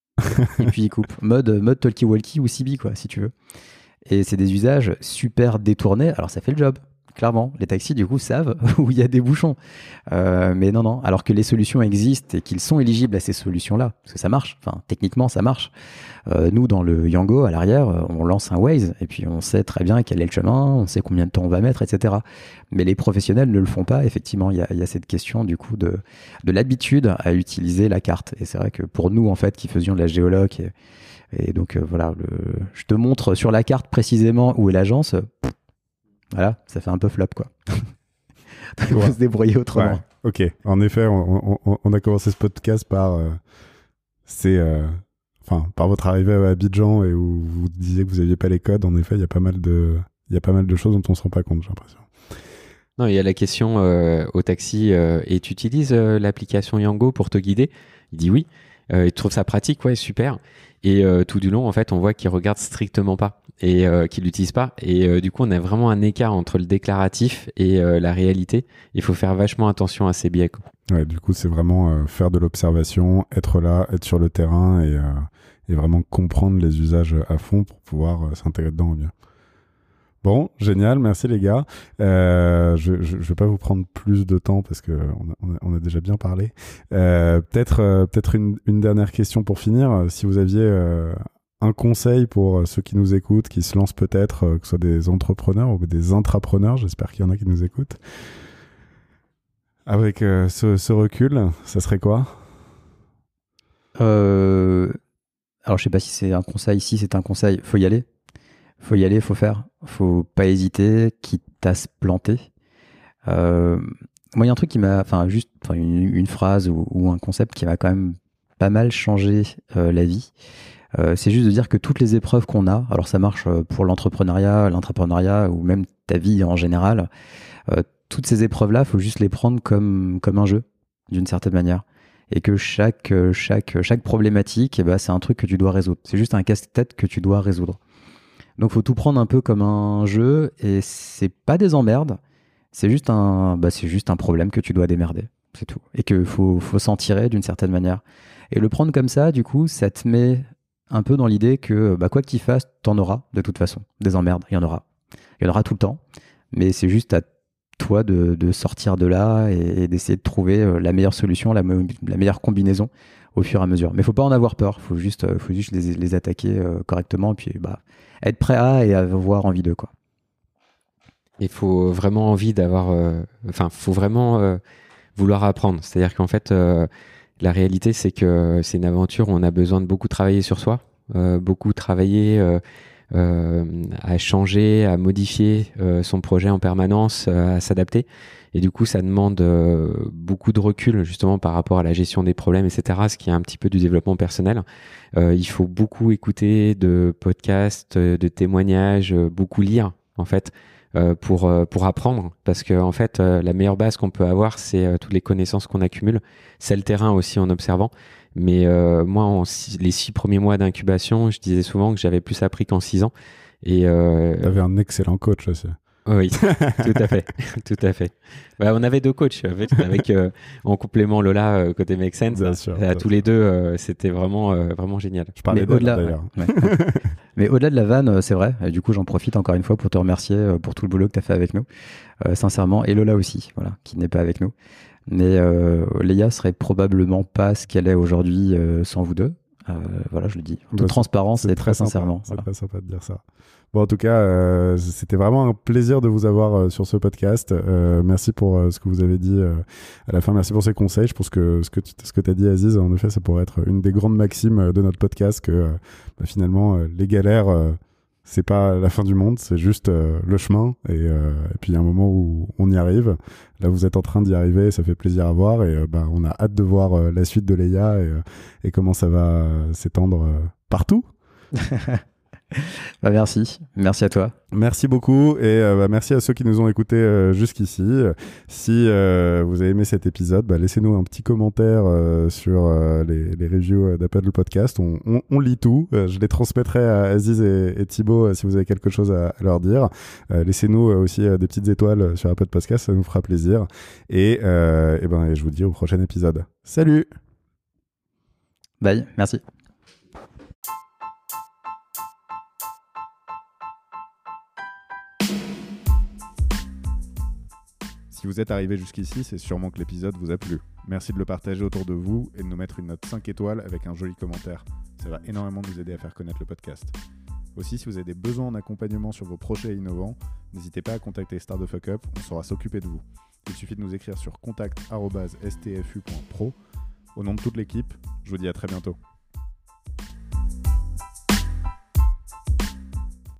Et puis ils coupent. Mode talkie-walkie ou CB, quoi, si tu veux. Et c'est des usages super détournés. Alors ça fait le job. Clairement, les taxis, du coup, savent où il y a des bouchons. Mais non. Alors que les solutions existent et qu'ils sont éligibles à ces solutions-là, parce que ça marche. Enfin, techniquement, ça marche. Nous, dans le Yango, à l'arrière, on lance un Waze et puis on sait très bien quel est le chemin, on sait combien de temps on va mettre, etc. Mais les professionnels ne le font pas. Effectivement, il y a cette question, du coup, de l'habitude à utiliser la carte. Et c'est vrai que pour nous, en fait, qui faisions de la géoloc, et donc voilà, je te montre sur la carte précisément où est l'agence. Voilà, ça fait un peu flop, quoi. Il faut se débrouiller autrement. Ouais, ok, en effet, on a commencé ce podcast par par votre arrivée à Abidjan et où vous disiez que vous n'aviez pas les codes. En effet, il y a pas mal de choses dont on ne se rend pas compte, j'ai l'impression. Non, il y a la question au taxi, et tu utilises l'application Yango pour te guider? Il dit oui. Il trouve ça pratique, ouais, super. Et tout du long, en fait, on voit qu'il regarde strictement pas et qu'il l'utilise pas. Et du coup, on a vraiment un écart entre le déclaratif et la réalité. Il faut faire vachement attention à ces biais, quoi. Ouais, du coup, c'est vraiment faire de l'observation, être là, être sur le terrain et vraiment comprendre les usages à fond pour pouvoir s'intégrer dedans au mieux. Bon, génial, merci les gars. Je vais pas vous prendre plus de temps parce que on a déjà bien parlé. Peut-être une dernière question pour finir. Si vous aviez un conseil pour ceux qui nous écoutent, qui se lancent peut-être, que ce soit des entrepreneurs ou des intrapreneurs, j'espère qu'il y en a qui nous écoutent. Avec ce recul, ça serait quoi ? Alors, je sais pas si c'est un conseil. Si c'est un conseil, faut y aller. Faut y aller, faut faire. Faut pas hésiter, quitte à se planter. Moi, il y a un truc qui m'a... une phrase ou un concept qui m'a quand même pas mal changé la vie. C'est juste de dire que toutes les épreuves qu'on a, alors ça marche pour l'entrepreneuriat, l'intrapreneuriat ou même ta vie en général, toutes ces épreuves-là, faut juste les prendre comme un jeu, d'une certaine manière. Et que chaque problématique, c'est un truc que tu dois résoudre. C'est juste un casse-tête que tu dois résoudre. Donc, faut tout prendre un peu comme un jeu, et c'est pas des emmerdes, c'est juste un problème que tu dois démerder, c'est tout. Et que faut s'en tirer d'une certaine manière. Et le prendre comme ça, du coup, ça te met un peu dans l'idée que, quoi que tu fasses, t'en auras de toute façon. Des emmerdes, il y en aura. Il y en aura tout le temps, mais c'est juste à toi de sortir de là et d'essayer de trouver la meilleure solution, la meilleure combinaison au fur et à mesure. Mais faut pas en avoir peur, faut juste les attaquer correctement, et puis être prêt à et avoir envie d'eux, quoi. Il faut vraiment envie faut vraiment vouloir apprendre. C'est-à-dire qu'en fait, la réalité, c'est que c'est une aventure où on a besoin de beaucoup travailler sur soi, beaucoup travailler à changer, à modifier son projet en permanence, à s'adapter. Et du coup, ça demande beaucoup de recul justement par rapport à la gestion des problèmes, etc., ce qui est un petit peu du développement personnel. Il faut beaucoup écouter de podcasts, de témoignages, beaucoup lire en fait, pour apprendre. Parce que en fait, la meilleure base qu'on peut avoir, c'est toutes les connaissances qu'on accumule. C'est le terrain aussi en observant. Mais moi, les 6 premiers mois d'incubation, je disais souvent que j'avais plus appris qu'en 6 ans. Et t'avais un excellent coach aussi. Oui, tout à fait, tout à fait. On avait 2 coachs avec en complément Lola côté Make Sense. Bien sûr, tous les deux, c'était vraiment génial. Je parlais d'elle d'ailleurs. Ouais. Mais au-delà de la vanne, c'est vrai. Et du coup, j'en profite encore une fois pour te remercier pour tout le boulot que tu as fait avec nous, sincèrement. Et Lola aussi, voilà, qui n'est pas avec nous. Mais Léa serait probablement pas ce qu'elle est aujourd'hui sans vous deux. Voilà, je le dis en toute transparence et très sincèrement. C'est très sympa de dire ça. Bon, en tout cas, c'était vraiment un plaisir de vous avoir sur ce podcast. Merci pour ce que vous avez dit à la fin. Merci pour ces conseils. Je pense que ce que tu as dit, Aziz, en effet, ça pourrait être une des grandes maximes de notre podcast, que finalement, les galères, c'est pas la fin du monde, c'est juste le chemin. Et puis, il y a un moment où on y arrive. Là, vous êtes en train d'y arriver, ça fait plaisir à voir. Et on a hâte de voir la suite de Léa et comment ça va s'étendre partout. Merci à toi. Merci beaucoup et merci à ceux qui nous ont écoutés jusqu'ici. Si vous avez aimé cet épisode, laissez-nous un petit commentaire sur les reviews d'Apple Podcast. On lit tout. Je les transmettrai à Aziz et Thibaut si vous avez quelque chose à leur dire. Laissez-nous aussi des petites étoiles sur Apple Podcast, ça nous fera plaisir. Et je vous dis au prochain épisode. Salut! Bye, merci. Si vous êtes arrivé jusqu'ici, c'est sûrement que l'épisode vous a plu. Merci de le partager autour de vous et de nous mettre une note 5 étoiles avec un joli commentaire. Ça va énormément nous aider à faire connaître le podcast. Aussi, si vous avez des besoins en accompagnement sur vos projets innovants, n'hésitez pas à contacter Start the Fuck Up, on saura s'occuper de vous. Il suffit de nous écrire sur contact@stfu.pro. Au nom de toute l'équipe, je vous dis à très bientôt.